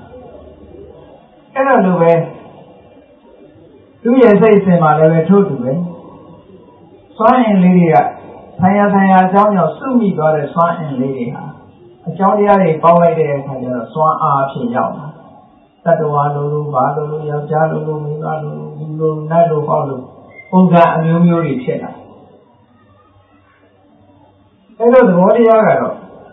အဲ့တော့လိုပဲသူ့ရဲ့စိတ်အစဉ်မှာလည်းပဲထို့တူပဲစွမ်းအင်လေးတွေကဆံရဆံရအကြောင်းကြောင့်စုမိသွားတဲ့စွမ်းအင်လေးတွေဟာအကြောင်းတရားတွေပေါင်းလိုက်တဲ့အခါကျတော့စွမ်းအားဖြစ်ရောက်လာတတ္တဝါလိုလိုဘာလိုလိုယောက်ျားလိုလိုမိန်းမလိုလိုလူလိုနတ်လိုဟောလိုပုံစံအမျိုးမျိုးတွေဖြစ်လာအဲ့တော့သဘောတရားကတော့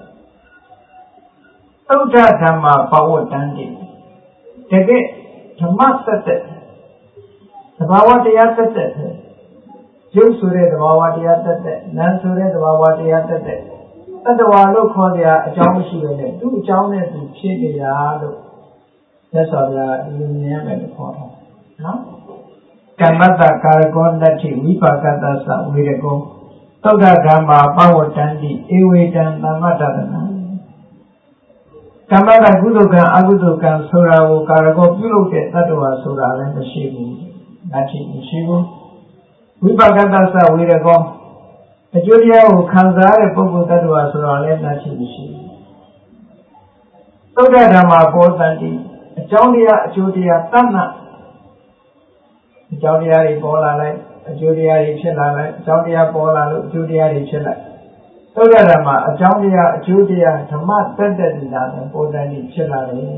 သုဒ္ဓဓမ္မပဝတ္တံတိတကယ်ဓမ္မသက်သက်သဘာဝတရားသက်သက်ပဲရုပ်ဆိုတဲ့သဘာဝတရားသက်သက်နာမ်ဆိုတဲ့သဘာဝတရားသက်သက်တတ္တဝါလို့ခေါ်ကြအကြောင်းမရှိပဲနဲ့သူ့အကြောင်းနဲ့သူဖြစ်နေရလို့သက်စွာပြဒီလိုမြင်ရမယ်လို့ခေါ်တာနော်ကမ္မတ္တကာရကောတ္တိဝိပါကတ္တသဝေရကောတသုဒ္ဓဓမ္မာပဝတ္တန္တိဧဝေတံသမ္မတ္တနာကမ္မကကုသိုလ်ကံအကုသိုလ်ကံဆိုတာကိုကာရကောပြုလုပ်တဲ့တ attva ဆိုတာလည်းမရှိဘူး။ဒါချင်းမရှိဘူး။ဝိပဿနာသဝေရကောအကျိုးတရားကိုခံစားရတဲ့ပုဂ္ဂိုလ်တ attva ဆိုတာလည်းဒါချင်းမရှိဘူး။သုဒ္ဓဓမ္မာပောတန္တိအကြောင်းတရားအကျိုးတရားတဏ္ဍအကြောင်းတရားတွေပေါ်လာလိုက်အကျိုးတရားတွေဖြစ်လာလိုက်အကြောင်းတရားပေါ်လာလို့အကျိုးတရားတွေဖြစ်လိုက်သုဒ္ဓဓမ္မာအကြောင်းတရားအကျိုးတရားဓမ္မတက်တက်တည်လာတဲ့ပေါ်တန်တိဖြစ်လာတယ်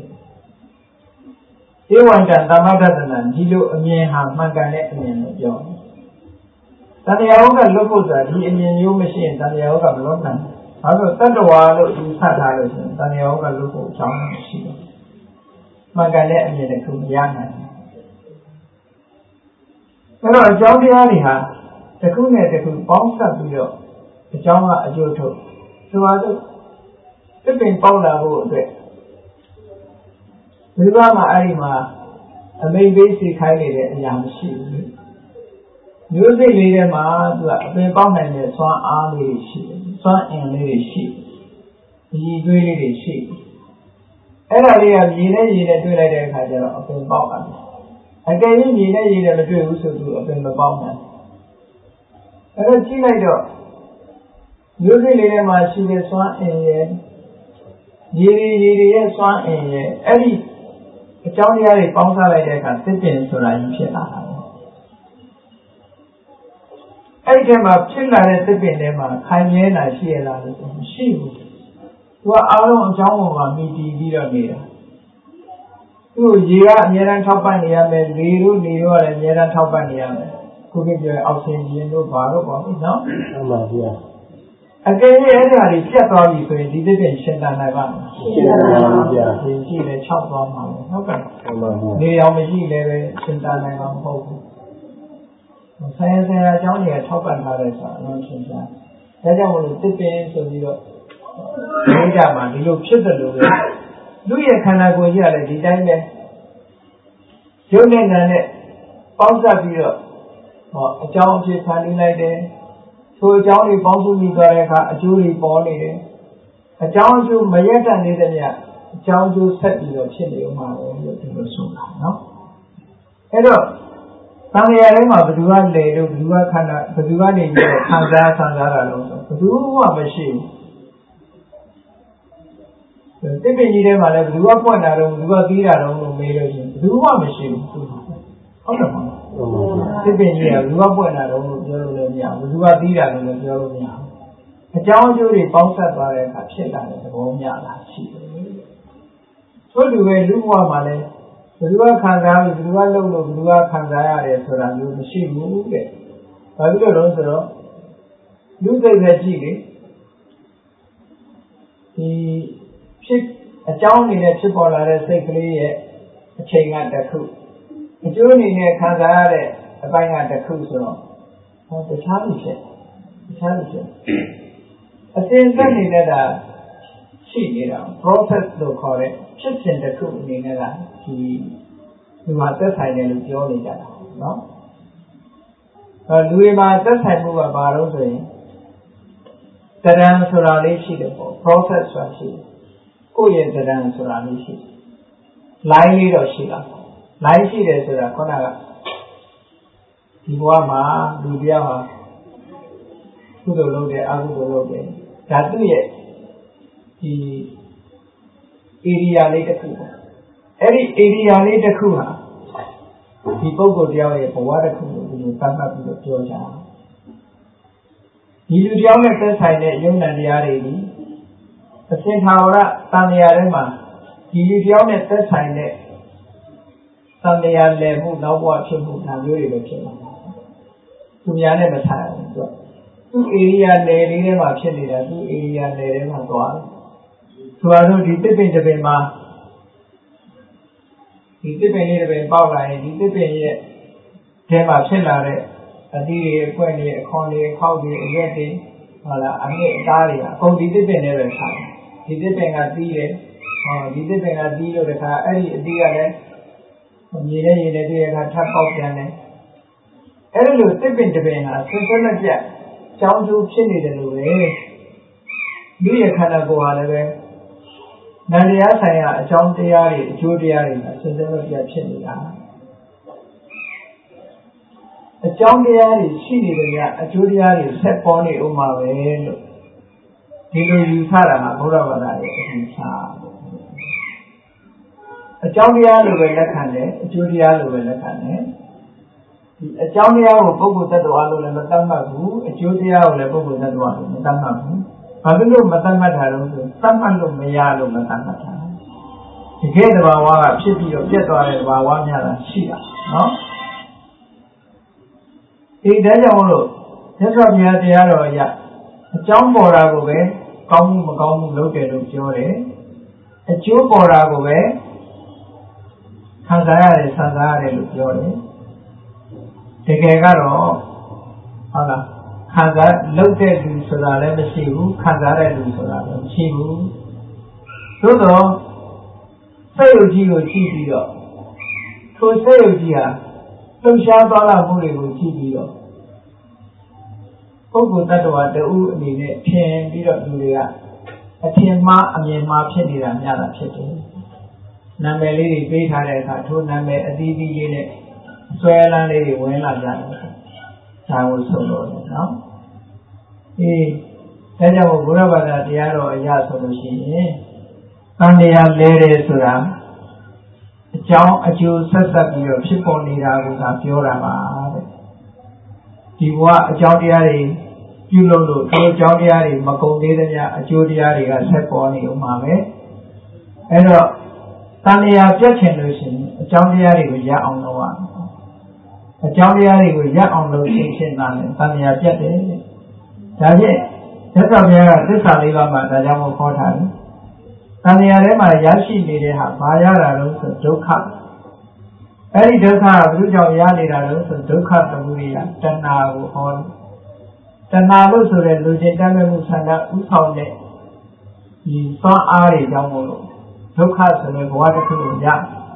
ဧဝံတသမ္မတ္တနာဒီလိုအမြင်ဟာမှန်ကန်တဲ့အမြင်လို့ပြောတယ်တဏှာဟုတ်ကလွတ်ဖို့ဆိုတာဒီအမြင်မျိုးမရှိရင်တဏှာဟုတ်ကမလွတ်နိုင်ဘူးဘာလို့တတ္တဝါလို့ယူဆထားလို့ရှိရင်တဏှာဟုတ်ကလွတ်ဖို့အကြောင်းမရှိဘူးမှန်ကန်တဲ့အမြင်တစ်ခုမရနိုင်ဘူးအဲ့တော့အကြောင်းတရားတွေဟာတစ်ခုနဲ့တစ်ခုပေါင်းစပ်ပြီးတော့အကြောင်းကအကျိုးထုတ်ဆိုပါစို့သစ်ပင်ပေါက်လာဖို့အတွက်ဘယ်တော့မှအဲ့ဒီမှာအမိန်ပေးစီခိုင်းနေတဲ့အရာမရှိဘူးမျိုးစိတ်လေးထဲမှာသူကအပင်ပေါက်နိုင်တဲ့စွမ်းအားလေးရှိတယ်စွမ်းအင်လေးတွေရှိဒီသွေးလေးတွေရှိအဲ့ဒါလေးကမြေနဲ့ရေနဲ့တွေ့လိုက်တဲ့အခါကျတော့အပင်ပေါက်လာတယ်အကယ်၍မြေနဲ့ရေနဲ့မတွေ့ဘူးဆိုသူအပင်မပေါက်နိုင်အဲ့တော့ကြည့်လိုက်တော့မျိုးစိတ်လေးထဲမှာရှိတဲ့စွမ်းအင်ရဲ့ရေတွေရေတွေရဲ့စွမ်းအင်ရဲ့အဲ့ဒီအကြောင်းတရားတွေပေါင်းစားလိုက်တဲ့အခါသစ်ပင်ဆိုတာကြီးဖြစ်လာတာအဲ့ဒီထဲမှာဖြစ်လာတဲ့သစ်ပင်ထဲမှာခိုင်မြဲတာရှိရလားလို့မရှိဘူးသူကအားလုံးအကြောင်းပေါ်မှာမိတည်ပြီးတော့နေတာသူ့ရေကအများအားထောက်ပံ့နေရမယ်လေတို့နေတို့ကလည်းအများအားထောက်ပံ့နေရမယ်ခုခေတ်ပြောအောက်ဆီဂျင်တို့ဘာလို့ပေါ့နော်မှန်ပါဗျာအကယ်၍အဲ့ဒါတွေပြတ်သွားပြီဆိုရင်ဒီသစ်ပင်ရှင်တန်နိုင်ပါ့မလားရှင်တန်နိုင်ပါဗျာဒီရှိလဲ၆သွားမှာပဲဟုတ်ကဲ့မှန်ပါဗျာနေအောင်မရှိလည်းပဲရှင်တန်နိုင်မှာမဟုတ်ဘူးဆိုင်ရာဆိုင်ရာအကြောင်းတွေကထောက်ပံ့ထားတဲ့ဆိုတာအလုံးရှင်းရှားဒါကြောင့်မလို့သစ်ပင်ဆိုပြီးတော့ဒီကြမှာဒီလိုဖြစ်တယ်လို့ပဲလူရဲ့ခန္ဓာကိုယ်ကြီးကလည်းဒီတိုင်းပဲရုပ်နဲ့နာနဲ့ပေါင်းစပ်ပြီးတော့ဟောအကြောင်းအဖြစ်ဖန်တီးလိုက်တယ်ထိုအကြောင်းတွေပေါင်းစုပြီးသွားတဲ့အခါအကျိုးတွေပေါ်နေတယ်အကြောင်းအကျိုးမရက်တန်နေတဲ့မြတ်အကြောင်းအကျိုးဆက်ပြီးတော့ဖြစ်နေဦးမှာပဲလို့ဒီလိုဆိုတာနော်အဲ့တော့သံဃာထဲမှာဘယ်သူကလေလို့ဘယ်သူကခန္ဓာဘယ်သူကနေပြီးတော့ခံစားခံစားတာလို့ဆိုဘယ်သူမှမရှိဘူးတိပ္ပင်ကြီးထဲမှာလည်းဘယ်သူကပွင့်တာတော့ဘယ်သူကသီးတာတော့လို့မေးလို့ရှိရင်ဘယ်သူမှမရှိဘူးဟုတ်တယ်မဟုတ်တိပ္ပင်ကြီးကဘယ်သူကပွင့်တာတော့လို့ပြောလို့လည်းမရဘူးဘယ်သူကသီးတာလို့လည်းပြောလို့မရဘူးအကြောင်းအကျိုးတွေပေါင်းစပ်သွားတဲ့အခါဖြစ်လာတဲ့သဘောများတာရှိတယ်ဆိုတူပဲလူဘဝမှာလည်းဘယ်သူကခံစားလို့ဘယ်သူကလုပ်လို့ဘယ်သူကခံစားရတယ်ဆိုတာမျိုးမရှိဘူးတဲ့။ဘာဖြစ်လို့လဲဆိုတော့လူစိတ်ပဲကြည့်လေဒီဖြစ်အကြောင်းအနေနဲ့ဖြစ်ပေါ်လာတဲ့စိတ်ကလေးရဲ့အချိန်ကတစ်ခုအကျိုးအနေနဲ့ခံစားရတဲ့အပိုင်းကတစ်ခုဆိုတော့ဟောတခြားလို့ဖြစ်တခြားလို့ဖြစ်အစဉ်သက်နေတာရှိနေတာ process လို့ခေါ်တဲ့ဖြစ်စဉ်တစ်ခုအနေနဲ့ကဒီဒီမှာသက်ဆိုင်တယ်လို့ပြောနေကြတာနော်အဲလူတွေမှာသက်ဆိုင်မှုကဘာလို့ဆိုရင်တရံဆိုတာလေးရှိတယ်ပေါ့ process ဆိုတာရှိတယ်ကိုယ့်ရဲ့တရံဆိုတာလေးရှိတယ် line လေးတော့ရှိတာ line ရှိတယ်ဆိုတာခုနကဒီဘဝမှာလူတယောက်ဟာကုသိုလ်လုပ်တယ်အကုသိုလ်လုပ်တယ်ဒါသူ့ရဲ့ဒီ area လေးတစ်ခုပေါ့အဲ့ဒီ area လေးတစ်ခုဟာဒီပုဂ္ဂိုလ်တယောက်ရဲ့ဘဝတစ်ခုကိုဒီလိုသတ်မှတ်ပြီးတော့ပြောကြတာဒီလူတယောက်နဲ့သက်ဆိုင်တဲ့ယုံနာတရားတွေဒီအစဉ်ထာဝရတန်မြာထဲမှာဒီလူတယောက်နဲ့သက်ဆိုင်တဲ့တန်မြာလည်မှုနောက်ဘဝဖြစ်မှုဒါမျိုးတွေပဲဖြစ်လာတယ်သူများနဲ့မဆိုင်ဘူးသူကသူ့ area လည်လေးထဲမှာဖြစ်နေတာသူ့ area လည်ထဲမှာသွားတယ်ဆိုတော့ဒီတစ်ပင်တစ်ပင်မှာဒီသစ်ပင်လေးတစ်ပင်ပေါက်လာရင်ဒီသစ်ပင်ရဲ့ထဲမှာဖြစ်လာတဲ့အသီးတွေအကွက်တွေအခွန်တွေအခောက်တွေအရက်တွေဟုတ်လားအမြင့်အသားတွေအကုန်ဒီသစ်ပင်နဲ့ပဲဆိုင်ဒီသစ်ပင်ကသီးတယ်ဟောဒီသစ်ပင်ကသီးလို့တခါအဲ့ဒီအသီးကလည်းမြေနဲ့ရေနဲ့တွေ့ရတာထပ်ပေါက်ပြန်တယ်အဲ့လိုသစ်ပင်တစ်ပင်ဟာဆွဆွနဲ့ပြတ်ကျောင်းကျိုးဖြစ်နေတယ်လို့ပဲလူရဲ့ခန္ဓာကိုယ်ဟာလည်းပဲနန္တရားဆိုင်ရာအကြောင်းတရားတွေအကျိုးတရားတွေကစဉ်းစားလို့ပြဖြစ်နေတာအကြောင်းတရားတွေရှိနေတယ်များအကျိုးတရားတွေဆက်ပေါ်နေဥမှာပဲလို့ဒီလိုယူဆတာကဘုရားဘာသာရဲ့အထင်ရှားအကြောင်းတရားလိုပဲလက်ခံတယ်အကျိုးတရားလိုပဲလက်ခံတယ်ဒီအကြောင်းတရားကိုပုဂ္ဂိုလ်တ attva လို့လည်းမသတ်မှတ်ဘူးအကျိုးတရားကိုလည်းပုဂ္ဂိုလ်တ attva လို့မသတ်မှတ်ဘူးဘာဖြစ်လို့မသတ်မှတ်တာလဲဆိုသတ်မှတ်လို့မရလို့မသတ်မှတ်တာတကယ်တဘာဝကဖြစ်ပြီးတော့ပြတ်သွားတဲ့တဘာဝများတာရှိတာနော်ဒီဒါကြောင့်မလို့မြတ်စွာဘုရားတရားတော်အရအကြောင်းပေါ်တာကိုပဲကောင်းမှုမကောင်းမှုလုပ်တယ်လို့ပြောတယ်အကျိုးပေါ်တာကိုပဲခံစားရတယ်ဆံစားရတယ်လို့ပြောတယ်တကယ်ကတော့ဟုတ်လားခံစားလုပ်တဲ့လူဆိုတာလည်းမရှိဘူးခံစားတဲ့လူဆိုတာလည်းမရှိဘူးသို့တော့စိတ်ယုတ်ကြီးကိုကြည့်ပြီးတော့ထိုစိတ်ယုတ်ကြီးဟာလှုပ်ရှားသွားလာမှုတွေကိုကြည့်ပြီးတော့ပုဂ္ဂိုလ်တ attva တူအနေနဲ့ထင်ပြီးတော့လူတွေကအထင်မှားအမြင်မှားဖြစ်နေတာများတာဖြစ်တယ်နာမည်လေးတွေပေးထားတဲ့အခါထိုနာမည်အသီးသီးလေးနဲ့ဆွဲလန်းလေးတွေဝင်လာကြတယ်ဒါကိုဆုံးလို့နော်အေးဒါကြောင့်ဘုရားဘာသာတရားတော်အရာဆိုလို့ရှိရင်တန်တရားလဲတယ်ဆိုတာအကြောင်းအကျိုးဆက်ဆက်ပြီးတော့ဖြစ်ပေါ်နေတာကိုသာပြောတာပါတဲ့ဒီဘဝအကြောင်းတရားတွေပြုလုပ်လို့ဒီအကြောင်းတရားတွေမကုန်သေးတဲ့ညအကျိုးတရားတွေကဆက်ပေါ်နေဦးမှာပဲအဲ့တော့တန်တရားပြတ်ချင်လို့ရှိရင်အကြောင်းတရားတွေကိုရအောင်လုပ်ရမယ်အကြောင်းတရားတွေကိုရအောင်လုပ်ရှင်းရှင်းသားတယ်တန်တရားပြတ်တယ်ဒါဖြင့်မြတ်စွာဘုရားကသစ္စာလေးပါးမှာဒါကြောင့်မို့ခေါ်ထားတယ်တန်တရားထဲမှာရရှိနေတဲ့ဟာဘာရတာလို့ဆိုဒုက္ခအဲ့ဒီဒုက္ခကဘယ်သူကြောင့်ရနေတာလို့ဆိုဒုက္ခသမုဒယတဏှာကိုဟောတယ်တဏှာလို့ဆိုတဲ့လူချင်းတတ်မဲ့မှုဆန္ဒဥဆောင်တဲ့ဒီသွမ်းအားတွေကြောင့်မို့လို့ဒုက္ခဆိုတဲ့ဘဝတစ်ခုကိုရ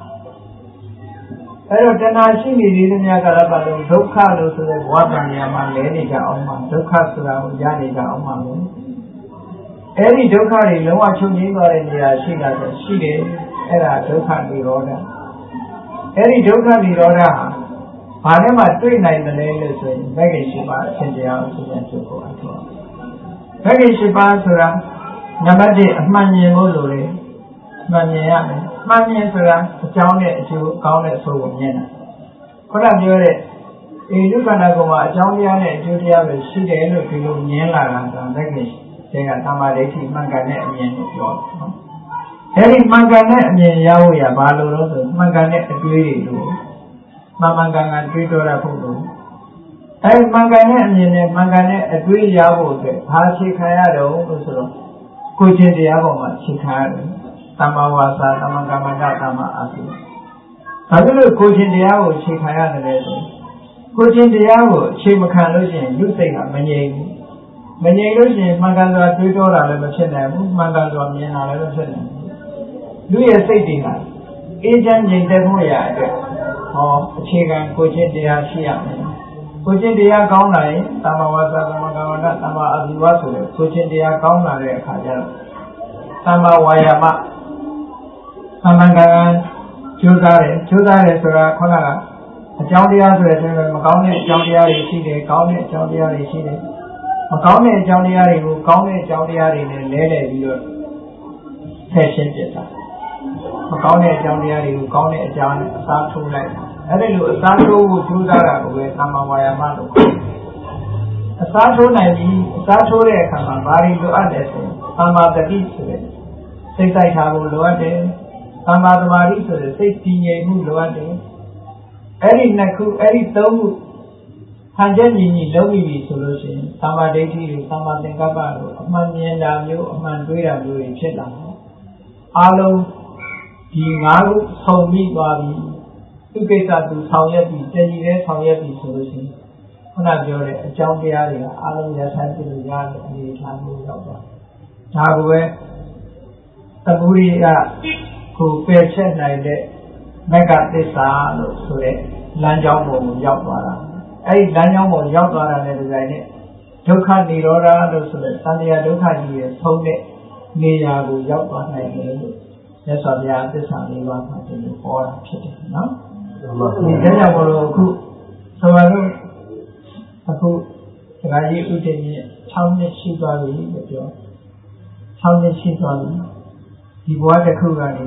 အဲ့တော့တဏှာရှိနေသေးတဲ့များကလည်းပါလို့ဒုက္ခလို့ဆိုတဲ့ဘဝတဏှာမှာလဲနေကြအောင်မှာဒုက္ခဆိုတာကိုရနေကြအောင်မှာပဲအဲ့ဒီဒုက္ခတွေလုံးဝချုပ်ငြိမ်းသွားတဲ့နေရာရှိတာဆိုရှိတယ်အဲ့ဒါဒုက္ခនិရောဓအဲ့ဒီဒုက္ခនិရောဓဟာဘာနဲ့မှတွေ့နိုင်တယ်လဲလို့ဆိုရင်မဂ္ဂင်၈ပါးအရှင်တရားကိုသိချင်ဖို့အထောက်မဂ္ဂင်၈ပါးဆိုတာနံပါတ်၁အမှန်မြင်ဖို့လိုတယ်မှန်မြင်ရမယ်မှန်မြင်ဆိုတာအကြောင်းနဲ့အကျိုးကောင်းတဲ့အဆိုးကိုမြင်တာခုနပြောတဲ့အေလူခန္ဓာကိုယ်မှာအကြောင်းတရားနဲ့အကျိုးတရားပဲရှိတယ်လို့ဒီလိုမြင်လာတာကမဂ္ဂင်တဲ့ကသမာဓိဋ္ဌိမှန်ကန်တဲ့အမြင်ကိုပြောတယ်နော်အဲဒီမှန်ကန်တဲ့အမြင်ရဖို့ရဘာလို့လဲဆိုမှန်ကန်တဲ့အတွေးတွေလို့မှန်မှန်ကန်ကန်တွေးတောရဖို့လို့အဲဒီမှန်ကန်တဲ့အမြင်နဲ့မှန်ကန်တဲ့အတွေးရဖို့အတွက်ဘာခြေခံရတော့လို့ဆိုတော့ကိုယ်ချင်းတရားပေါ်မှာခြေခံရတယ်သမ္မာဝါစာသမ္မာကမ္မန္တသမ္မာအာသုဘာဖြစ်လို့ကိုယ်ချင်းတရားကိုခြေခံရတယ်လဲဆိုကိုယ်ချင်းတရားကိုခြေမခံလို့ရှိရင်လူစိတ်ကမငြိမ်ဘူးမငြိမ်လို့ရှိရင်မှန်ကန်စွာတွေးတောတာလည်းမဖြစ်နိုင်ဘူးမှန်ကန်စွာမြင်တာလည်းမဖြစ်နိုင်ဘူးလူရဲ့စိတ်တွေကအေးချမ်းငြိမ်သက်ဖို့ရအတွက်ဟောအခြေခံကိုယ်ချင်းတရားရှိရမယ်ကိုယ်ချင်းတရားကောင်းလာရင်သမ္မာဝါစာသမ္မာကမ္မန္တသမ္မာအာဇီဝဆိုတဲ့ကိုယ်ချင်းတရားကောင်းလာတဲ့အခါကျတော့သမ္မာဝါယာမသမ္မာကံကျိုးစားတယ်ကျိုးစားတယ်ဆိုတာခုနကအကြောင်းတရားဆိုတဲ့အဲမကောင်းတဲ့အကြောင်းတရားတွေရှိတယ်ကောင်းတဲ့အကြောင်းတရားတွေရှိတယ်မကောင်းတဲ့အကြောင်းတရားတွေကိုကောင်းတဲ့အကြောင်းတရားတွေနဲ့လဲလှယ်ပြီးတော့ဖယ်ရှင်းပြတာမကောင်းတဲ့အကြောင်းတရားတွေကိုကောင်းတဲ့အကြောင်းနဲ့အစားထိုးလိုက်အဲ့ဒီလိုအစားထိုးဖို့ကြိုးစားတာကိုပဲသမ္မာဝါယာမလို့ခေါ်တယ်အစားထိုးနိုင်ပြီးအစားထိုးတဲ့အခါမှာဘာတွေလိုအပ်လဲဆိုရင်သမ္မာတတိဆိုတဲ့စိတ်ဆိုင်ထားဖို့လိုအပ်တယ်သမ္မာသမာဓိဆိုတဲ့စိတ်တည်ငြိမ်မှုလိုအပ်တယ်အဲ့ဒီနှစ်ခုအဲ့ဒီသုံးခုဟန်ချက်ညီညီလုံးပြီးပြီဆိုလို့ရှိရင်သမ္မာဒိဋ္ဌိတွေသမ္မာသင်္ကပ္ပတို့အမှန်မြင်တာမျိုးအမှန်တွေးတာမျိုးတွေဖြစ်လာတယ်အားလုံးဒီငါးခုဆုံပြီးသွားပြီသူကိစ္စသူဆောင်ရွက်ပြီးတည်ရည်တဲ့ဆောင်ရွက်ပြီးဆိုလို့ရှိရင်ခုနပြောတဲ့အကြောင်းတရားတွေကအားလုံးရဆိုင်ပြလို့ရတဲ့အနေအထားမျိုးရောက်သွားဒါကိုပဲသမုဒိယကိုပယ်ချက်နိုင်တဲ့မဂ္ဂသစ္စာလို့ဆိုတဲ့လမ်းကြောင်းပေါ်ကိုရောက်သွားတာအဲ့ဒီလမ်းကြောင်းပေါ်ရောက်သွားတာနဲ့ဒီကြိုင်နဲ့ဒုက္ခនិရောဓလို့ဆိုတဲ့သံဃာဒုက္ခကြီးရဲ့ဆုံးတဲ့နေရာကိုရောက်သွားနိုင်တယ်လို့မြတ်စွာဘုရားသစ္စာလေးပါးမှာဒီလိုဟောတာဖြစ်တယ်နော်ဒီကြောင့်ဘုလို့အခုဆိုပါတော့အခုဒကာကြီးဥတည်ကြီး၆နှစ်ရှိသွားပြီလို့ပြော၆နှစ်ရှိသွားပြီဒီဘဝတစ်ခုကနေ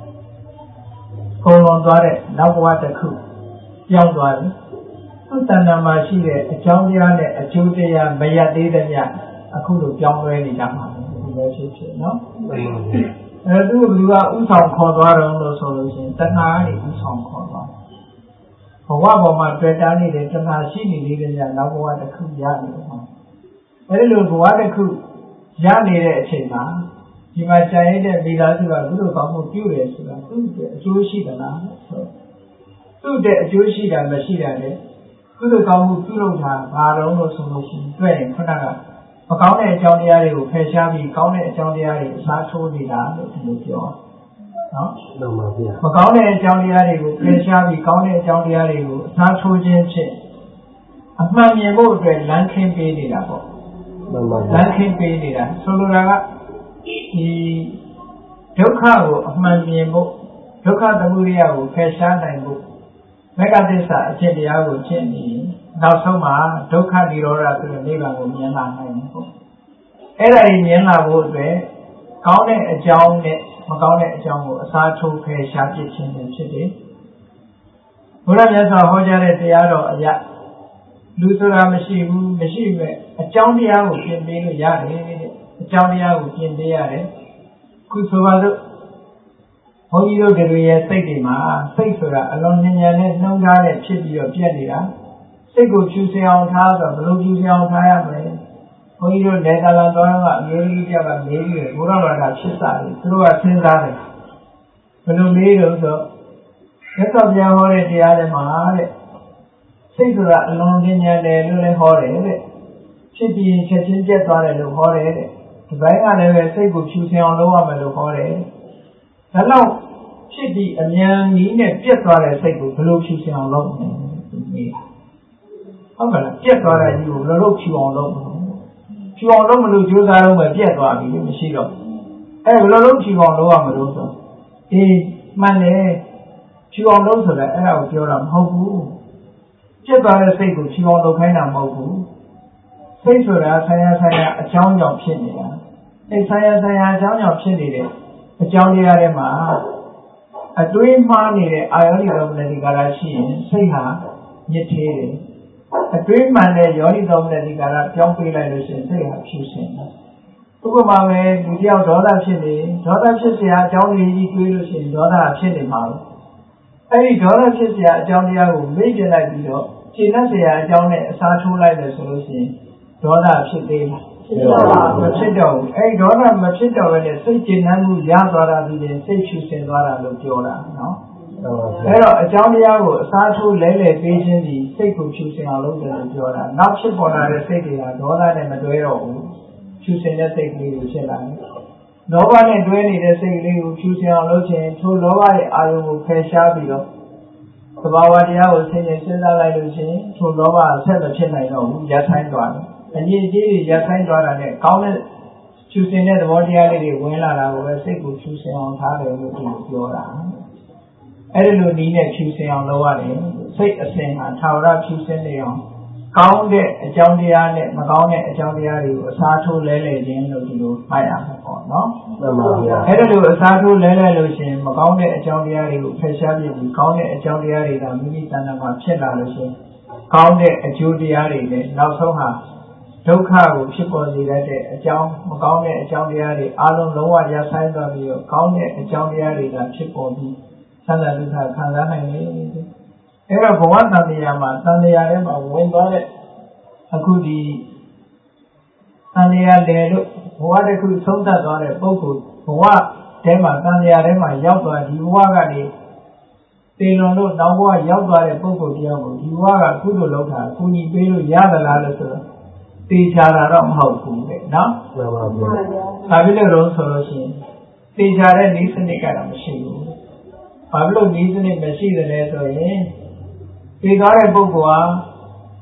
ကုန်လွန်သွားတဲ့နောက်ဘဝတစ်ခုပြောင်းသွားတယ်သူ့တဏ္ဍာမှာရှိတဲ့အကြောင်းတရားနဲ့အကျိုးတရားမရသေးတဲ့မြတ်အခုလိုပြောင်းလဲနေကြမှာဒီလိုဖြစ်ဖြစ်နော်အဲသူကဘယ်သူကဥဆောင်ခေါ်သွားတော့လို့ဆိုလို့ရှိရင်တဏှာကနေဥဆောင်ခေါ်သွားဘဝပေါ်မှာတွေ့တာနေတဲ့တဏှာရှိနေသေးတဲ့မြတ်နောက်ဘဝတစ်ခုရနေတယ်မှာအဲဒီလိုဘဝတစ်ခုရနေတဲ့အချိန်မှာဒီမှာကြာရတဲ့မိသားစုကဘုလိုကောင်းမှုပြုတယ်ဆိုတာသူ့ရဲ့အကျိုးရှိသလားဆိုသူ့ရဲ့အကျိုးရှိတာမရှိတာလေကုသိုလ်ကောင်းမှုပြုလုပ်တာဘာတော့လို့ဆိုလို့ရှိရင်တွေ့ရင်ခုနကမကောင်းတဲ့အကြောင်းတရားတွေကိုဖယ်ရှားပြီးကောင်းတဲ့အကြောင်းတရားတွေကိုအစားထိုးနေတာလို့ဒီလိုပြောနော်မှန်ပါဗျာမကောင်းတဲ့အကြောင်းတရားတွေကိုဖယ်ရှားပြီးကောင်းတဲ့အကြောင်းတရားတွေကိုအစားထိုးခြင်းဖြင့်အမှန်မြင်ဖို့အတွက်လမ်းခင်းပေးနေတာပေါ့မှန်ပါဗျာလမ်းခင်းပေးနေတာဆိုလိုတာကဒီဒုက္ခကိုအမှန်မြင်ဖို့ဒုက္ခသမုဒယကိုဖယ်ရှားနိုင်ဖို့မေဃသစ္စာအဖြစ်တရားကိုကျင့်ပြီးနောက်ဆုံးမှာဒုက္ခនិရောဓဆိုတဲ့နိဗ္ဗာန်ကိုမြင်လာနိုင်တယ်ပေါ့အဲ့ဒါကြီးမြင်လာဖို့အတွက်ကောင်းတဲ့အကြောင်းနဲ့မကောင်းတဲ့အကြောင်းကိုအစားထိုးဖယ်ရှားပြစ်ခြင်းတွေဖြစ်တယ်ဘုရားမြတ်စွာဟောကြားတဲ့တရားတော်အရာလူဆိုတာမရှိဘူးမရှိပဲအကြောင်းတရားကိုပြင်ပေးလို့ရတယ်တဲ့အကြောင်းတရားကိုပြင်ပေးရတယ်ခုဆိုပါစို့ဘုန်းကြီးတို့တွေရဲ့စိတ်တွေမှာစိတ်ဆိုတာအလွန်ဉာဏ်ဉာဏ်နဲ့နှုံးထားတဲ့ဖြစ်ပြီးတော့ပြက်နေတာစိတ်ကိုဖြူစင်အောင်ထားဆိုဘယ်လိုဖြူစင်အောင်ထားရမလဲဘုန်းကြီးတို့ဒေတာလန်တော်ကအမျိုးကြီးပြကမေးပြီးဘုရားဘာသာဖြစ်စားတယ်သူတို့ကစဉ်းစားတယ်ဘယ်လိုမေးလို့ဆိုသက်တော်ပြန်ဟောတဲ့တရားတွေမှာတဲ့စိတ်ဆိုတာအလွန်ဉာဏ်ဉာဏ်တယ်လို့လည်းဟောတယ်တဲ့ဖြစ်ပြီးချက်ချင်းပြက်သွားတယ်လို့ဟောတယ်တဲ့ဒီဘက်ကလည်းပဲစိတ်ကိုဖြူစင်အောင်လုပ်ရမယ်လို့ဟောတယ်ဒါတော့ဖြစ်ပြီးအမြန်ကြီးနဲ့ပြက်သွားတဲ့စိတ်ကိုဘယ်လိုဖြူစင်အောင်လုပ်မလဲဒီဟုတ်ကဲ့ပြက်သွားတဲ့ကြီးကိုဘယ်လိုလုပ်ဖြူအောင်လုပ်မလဲဖြူအောင်လုပ်မလို့ကြိုးစားတော့မှပြက်သွားပြီမရှိတော့အဲဘယ်လိုလုပ်ဖြူအောင်လုပ်ရမလို့ဆိုအေးမှန်တယ်ဖြူအောင်လုပ်ဆိုတာအဲ့ဒါကိုပြောတာမဟုတ်ဘူးပြက်သွားတဲ့စိတ်ကိုဖြူအောင်လုပ်ခိုင်းတာမဟုတ်ဘူးစိတ်ဆိုတာဆရာဆရာအကြောင်းကြောင့်ဖြစ်နေတာအဲဆရာဆရာအကြောင်းကြောင့်ဖြစ်နေတဲ့အကြောင်းတရားတွေမှာအတွေးမှားနေတဲ့အာယောနိသောမနတိကာရရှိရင်စိတ်ဟာညစ်သေးတယ်အတွေးမှန်တဲ့ယောနိသောမနတိကာရပြောင်းပေးလိုက်လို့ရှိရင်စိတ်ဟာဖြူစင်တယ်ဥပမာပဲလူတယောက်ဒေါသဖြစ်နေဒေါသဖြစ်เสียအကြောင်းလေးကြီးတွေးလို့ရှိရင်ဒေါသဖြစ်နေမှာပဲအဲဒီဒေါသဖြစ်เสียအကြောင်းတရားကိုမေ့ပြလိုက်ပြီးတော့ခြေနဲ့เสียအကြောင်းနဲ့အစားထိုးလိုက်လို့ဆိုလို့ရှိရင်ဒေါသဖြစ်သေးလားမဖြစ်တော့ဘူးအဲဒီဒေါသမဖြစ်တော့လည်းစိတ်ကျဉ်းနှံမှုရသွားတာဒီရင်စိတ်ဖြူစင်သွားတာလို့ပြောတာနော်အဲတော့အကြောင်းတရားကိုအစားထိုးလဲလှယ်ပေးခြင်းဒီစိတ်ကိုဖြူစင်အောင်လုပ်တယ်လို့ပြောတာနောက်ဖြစ်ပေါ်လာတဲ့စိတ်တွေကဒေါသနဲ့မတွဲတော့ဘူးဖြူစင်တဲ့စိတ်ကလေးကိုဖြစ်လာတယ်လောဘနဲ့တွဲနေတဲ့စိတ်ကလေးကိုဖြူစင်အောင်လုပ်ခြင်းထိုလောဘရဲ့အာရုံကိုဖယ်ရှားပြီးတော့သဘာဝတရားကိုဆင်ခြင်စဉ်းစားလိုက်လို့ရှိရင်ထိုလောဘဆက်မဖြစ်နိုင်တော့ဘူးရပ်ဆိုင်သွားတယ်အငြိအကျေးတွေရပ်ဆိုင်သွားတာနဲ့ကောင်းတဲ့ဖြူစင်တဲ့သဘောတရားလေးတွေဝင်လာတာကိုပဲစိတ်ကိုဖြူစင်အောင်ထားတယ်လို့ပြောတာအဲ့ဒီလိုနည်းနဲ့ဖြူစင်အောင်လုပ်ရတယ်စိတ်အစဉ်ဟာထာဝရဖြူစင်နေအောင်ကောင်းတဲ့အကြောင်းတရားနဲ့မကောင်းတဲ့အကြောင်းတရားတွေကိုအစားထိုးလဲလှယ်ခြင်းလို့ဒီလိုမှတ်ရမှာပေါ့နော်မှန်ပါဗျာအဲ့ဒီလိုအစားထိုးလဲလှယ်လို့ရှိရင်မကောင်းတဲ့အကြောင်းတရားတွေကိုဖယ်ရှားပြီးကောင်းတဲ့အကြောင်းတရားတွေကမိမိတဏ္ဍာမှာဖြစ်လာလို့ရှိရင်ကောင်းတဲ့အကျိုးတရားတွေနဲ့နောက်ဆုံးဟာဒုက္ခကိုဖြစ်ပေါ်စေတဲ့အကြောင်းမကောင်းတဲ့အကြောင်းတရားတွေအလုံးလုံးဝရပ်ဆိုင်သွားပြီးတော့ကောင်းတဲ့အကြောင်းတရားတွေကဖြစ်ပေါ်ပြီးသံဃာဒုက္ခခံစားနိုင်တယ်အဲ့တော့ဘဝတန်တရားမှာတန်တရားထဲမှာဝင်သွားတဲ့အခုဒီတန်တရားလေလို့ဘဝတစ်ခုဆုံးသက်သွားတဲ့ပုဂ္ဂိုလ်ဘဝထဲမှာတန်တရားထဲမှာရောက်သွားဒီဘဝကနေသေလွန်လို့နောက်ဘဝရောက်သွားတဲ့ပုဂ္ဂိုလ်တရားကိုဒီဘဝကကုသိုလ်လုပ်တာကုညီပေးလို့ရသလားလို့ဆိုတော့သိချတာတော့မဟုတ်ဘူးလေနော်မှန်ပါဗျာဘာဖြစ်လို့လဲဆိုလို့ရှိရင်သိချတဲ့နည်းစနစ်ကတော့မရှိဘူးဘာဖြစ်လို့နည်းစနစ်မရှိတယ်လဲဆိုရင်သိသွားတဲ့ပုဂ္ဂိုလ်ဟာ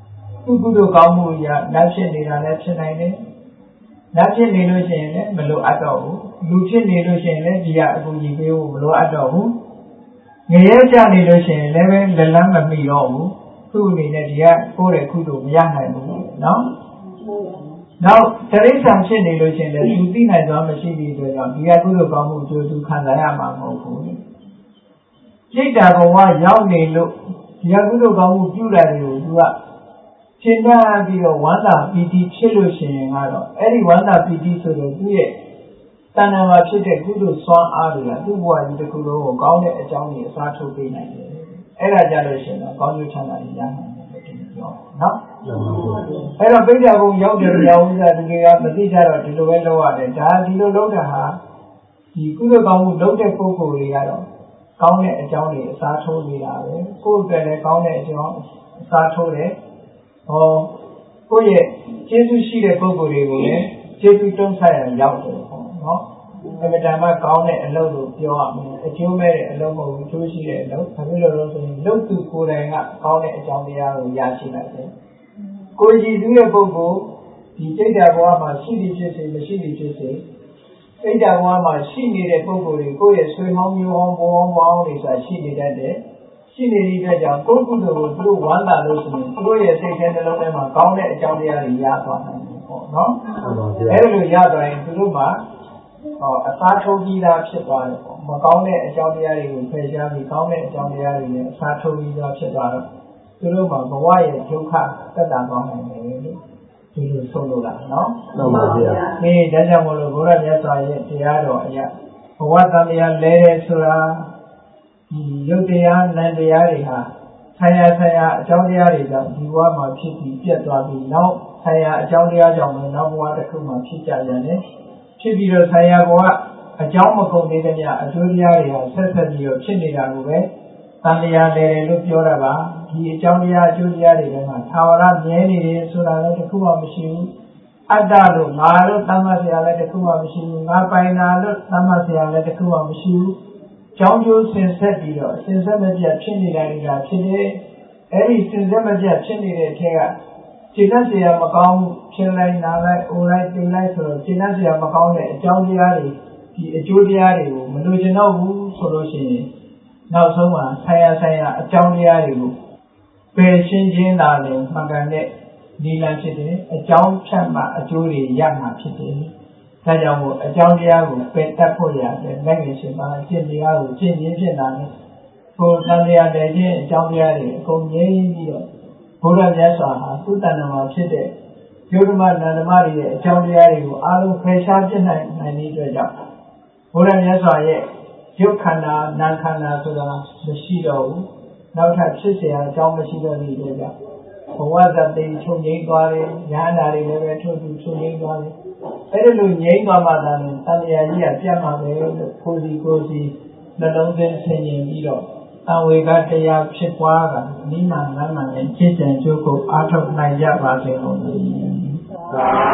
သူကုသိုလ်ကောင်းမှုရလက်ဖြစ်နေတာလည်းဖြစ်နိုင်တယ်လက်ဖြစ်နေလို့ရှိရင်လည်းမလိုအပ်တော့ဘူးလူဖြစ်နေလို့ရှိရင်လည်းဒီကအကူကြီးပေးဖို့မလိုအပ်တော့ဘူးငရဲကြနေလို့ရှိရင်လည်းပဲလက်လန်းမမိတော့ဘူးသူ့အနေနဲ့ဒီကကိုယ့်ရဲ့ကုသိုလ်မရနိုင်ဘူးနော်နောက်တရိစ္ဆာန်ဖြစ်နေလို့ရှိရင်လည်းသူသိနိုင်စွာမရှိတဲ့အတွက်ကြောင့်ဒီကကုသိုလ်ကောင်းမှုအကျိုးသူခံစားရမှာမဟုတ်ဘူးစိတ်ဓာတ်ဘဝရောက်နေလို့ဒီကကုသိုလ်ကောင်းမှုပြုလာတယ်ကိုသူကရှင်းပြပြီးတော့ဝမ်းသာပီတိဖြစ်လို့ရှိရင်ကတော့အဲ့ဒီဝမ်းသာပီတိဆိုတော့သူ့ရဲ့တဏ္ဍာမှာဖြစ်တဲ့ကုသိုလ်စွမ်းအားတွေကသူ့ဘဝကြီးတစ်ခုလုံးကိုကောင်းတဲ့အကြောင်းကြီးအစားထိုးပေးနိုင်တယ်အဲ့ဒါကြလို့ရှိရင်တော့ကောင်းကျိုးချမ်းသာတွေရနိုင်တယ်လို့ပြောနော်အဲ့တော့ပိဋကဘုံရောက်တဲ့ကြောင့်ဥစ္စာတွေကမသိကြတော့ဒီလိုပဲလုပ်ရတယ်ဒါဒီလိုလုပ်တာဟာဒီကုသိုလ်ကောင်းမှုလုပ်တဲ့ပုဂ္ဂိုလ်တွေကတော့ကောင်းတဲ့အကြောင်းတွေအစားထိုးနေတာပဲကိုယ့်အတွက်လည်းကောင်းတဲ့အကြောင်းအစားထိုးတယ်ဟောကိုယ့်ရဲ့ကျေးဇူးရှိတဲ့ပုဂ္ဂိုလ်တွေကိုလည်းကျေးဇူးတုံးဆက်ရရောက်တယ်ပေါ့နော်အမှန်တမ်းကောင်းတဲ့အလုပ်ကိုပြောရမယ်အကျိုးမဲ့တဲ့အလုပ်မဟုတ်ဘူးအကျိုးရှိတဲ့အလုပ်ဘာဖြစ်လို့လဲဆိုရင်လုပ်သူကိုယ်တိုင်ကကောင်းတဲ့အကြောင်းတရားကိုရရှိနိုင်တယ်ကိုယ်ကြည်သူရဲ့ပုဂ္ဂိုလ်ဒီစိတ်ဓာတ်ဘဝမှာရှိသည်ဖြစ်စေမရှိသည်ဖြစ်စေစိတ်ဓာတ်ဘဝမှာရှိနေတဲ့ပုဂ္ဂိုလ်တွေကိုယ့်ရဲ့ဆွေဟောင်းမျိုးဟောင်းဘောဟောင်းဘောင်းတွေဆိုတာရှိနေတတ်တယ်ရှိနေတဲ့အတွက်ကြောင့်ကိုယ်ကုသိုလ်ကိုသူတို့ဝမ်းသာလို့ဆိုရင်သူတို့ရဲ့စိတ်ထဲနှလုံးထဲမှာကောင်းတဲ့အကြောင်းတရားတွေရသွားနိုင်တယ်ပေါ့နော်အဲ့လိုရသွားရင်သူတို့မှာဟောအစားထိုးပြီးသားဖြစ်သွားတယ်ပေါ့မကောင်းတဲ့အကြောင်းတရားတွေကိုဖယ်ရှားပြီးကောင်းတဲ့အကြောင်းတရားတွေနဲ့အစားထိုးပြီးသားဖြစ်သွားတော့သူတို့မှာဘဝရဲ့ဒုက္ခသက်သာသွားနိုင်တယ်လို့ဒီလိုဆိုလိုတာနော်မှန်ပါဗျာဒီဒါကြောင့်မလို့ဘုရားမြတ်စွာရဲ့တရားတော်အရာဘဝတန်တရားလဲတဲ့ဆိုတာဒီရုပ်တရားနာမ်တရားတွေဟာဆရာဆရာအကြောင်းတရားတွေကြောင့်ဒီဘဝမှာဖြစ်ပြီးပြတ်သွားပြီးနောက်ဆရာအကြောင်းတရားကြောင့်လည်းနောက်ဘဝတစ်ခုမှာဖြစ်ကြရတယ်ဖြစ်ပြီးတော့ဆရာဘဝအကြောင်းမကုန်သေးတဲ့မြအကျိုးတရားတွေဟာဆက်ဆက်ပြီးတော့ဖြစ်နေတာကိုပဲတန်တရားလဲတယ်လို့ပြောတာပါဒီအကြောင်းတရားအကျိုးတရားတွေထဲမှာသာဝရမြဲနေတယ်ဆိုတာလည်းတစ်ခုမှမရှိဘူးအတ္တလို့ငါလို့သတ်မှတ်เสียလည်းတစ်ခုမှမရှိဘူးငါပိုင်တာလို့သတ်မှတ်เสียလည်းတစ်ခုမှမရှိဘူးကြောင်းကျိုးဆင်ဆက်ပြီးတော့ဆင်ဆက်မပြတ်ဖြစ်နေတာတွေကဖြစ်တယ်အဲ့ဒီဆင်ဆက်မပြတ်ဖြစ်နေတဲ့အထက်ကခြေလက်เสียမကောင်းဖြစ်လိုက်နာလိုက်အိုလိုက်တိမ်လိုက်ဆိုတော့ခြေလက်เสียမကောင်းတဲ့အကြောင်းတရားတွေဒီအကျိုးတရားတွေကိုမလိုချင်တော့ဘူးဆိုလို့ရှိရင်နောက်ဆုံးမှာဆရာဆရာအကြောင်းတရားတွေကိုပယ်ရှင်းခြင်းသာလည်းမှန်ကန်တဲ့နိလန်းဖြစ်တယ်အကြောင်းဖြတ်မှအကျိုးတွေရမှာဖြစ်တယ်ဒါကြောင့်မို့အကြောင်းတရားကိုပယ်တတ်ဖို့ရတယ်လက်ငယ်ရှင်ပါအကျင့်တရားကိုကျင့်ရင်းဖြစ်လာတယ်ကိုယ်တန်တရားတည်းချင်းအကြောင်းတရားတွေအကုန်ငြိမ်းပြီးတော့ဘုရားမြတ်စွာဟာသူ့တဏ္ဍာမှာဖြစ်တဲ့ယုဒ္ဓမနန္ဒမတွေရဲ့အကြောင်းတရားတွေကိုအားလုံးဖယ်ရှားပြစ်နိုင်နိုင်တဲ့အတွက်ကြောင့်ဘုရားမြတ်စွာရဲ့ရုပ်ခန္ဓာနာမ်ခန္ဓာဆိုတာမရှိတော့ဘူးနောက်ထပ်ဖြစ်เสียအကြောင်းမရှိတော့တဲ့အတွက်ကြောင့်ဘဝဇတ်သိချုပ်ငြိမ်းသွားတယ်ဉာဏ်ဓာတ်တွေလည်းပဲထို့သူချုပ်ငြိမ်းသွားတယ်အဲ့ဒီလိုငြိမ်းသွားမှသာလေတန်မြာကြီးကပြတ်မှာပဲလို့ကိုယ်စီကိုယ်စီနှလုံးသွင်းဆင်ခြင်ပြီးတော့အဝေကတရားဖြစ်ပွားတာနိမန်လမ်းမှန်နဲ့จิตကြံကြိုးကိုအားထုတ်နိုင်ကြပါစေလို့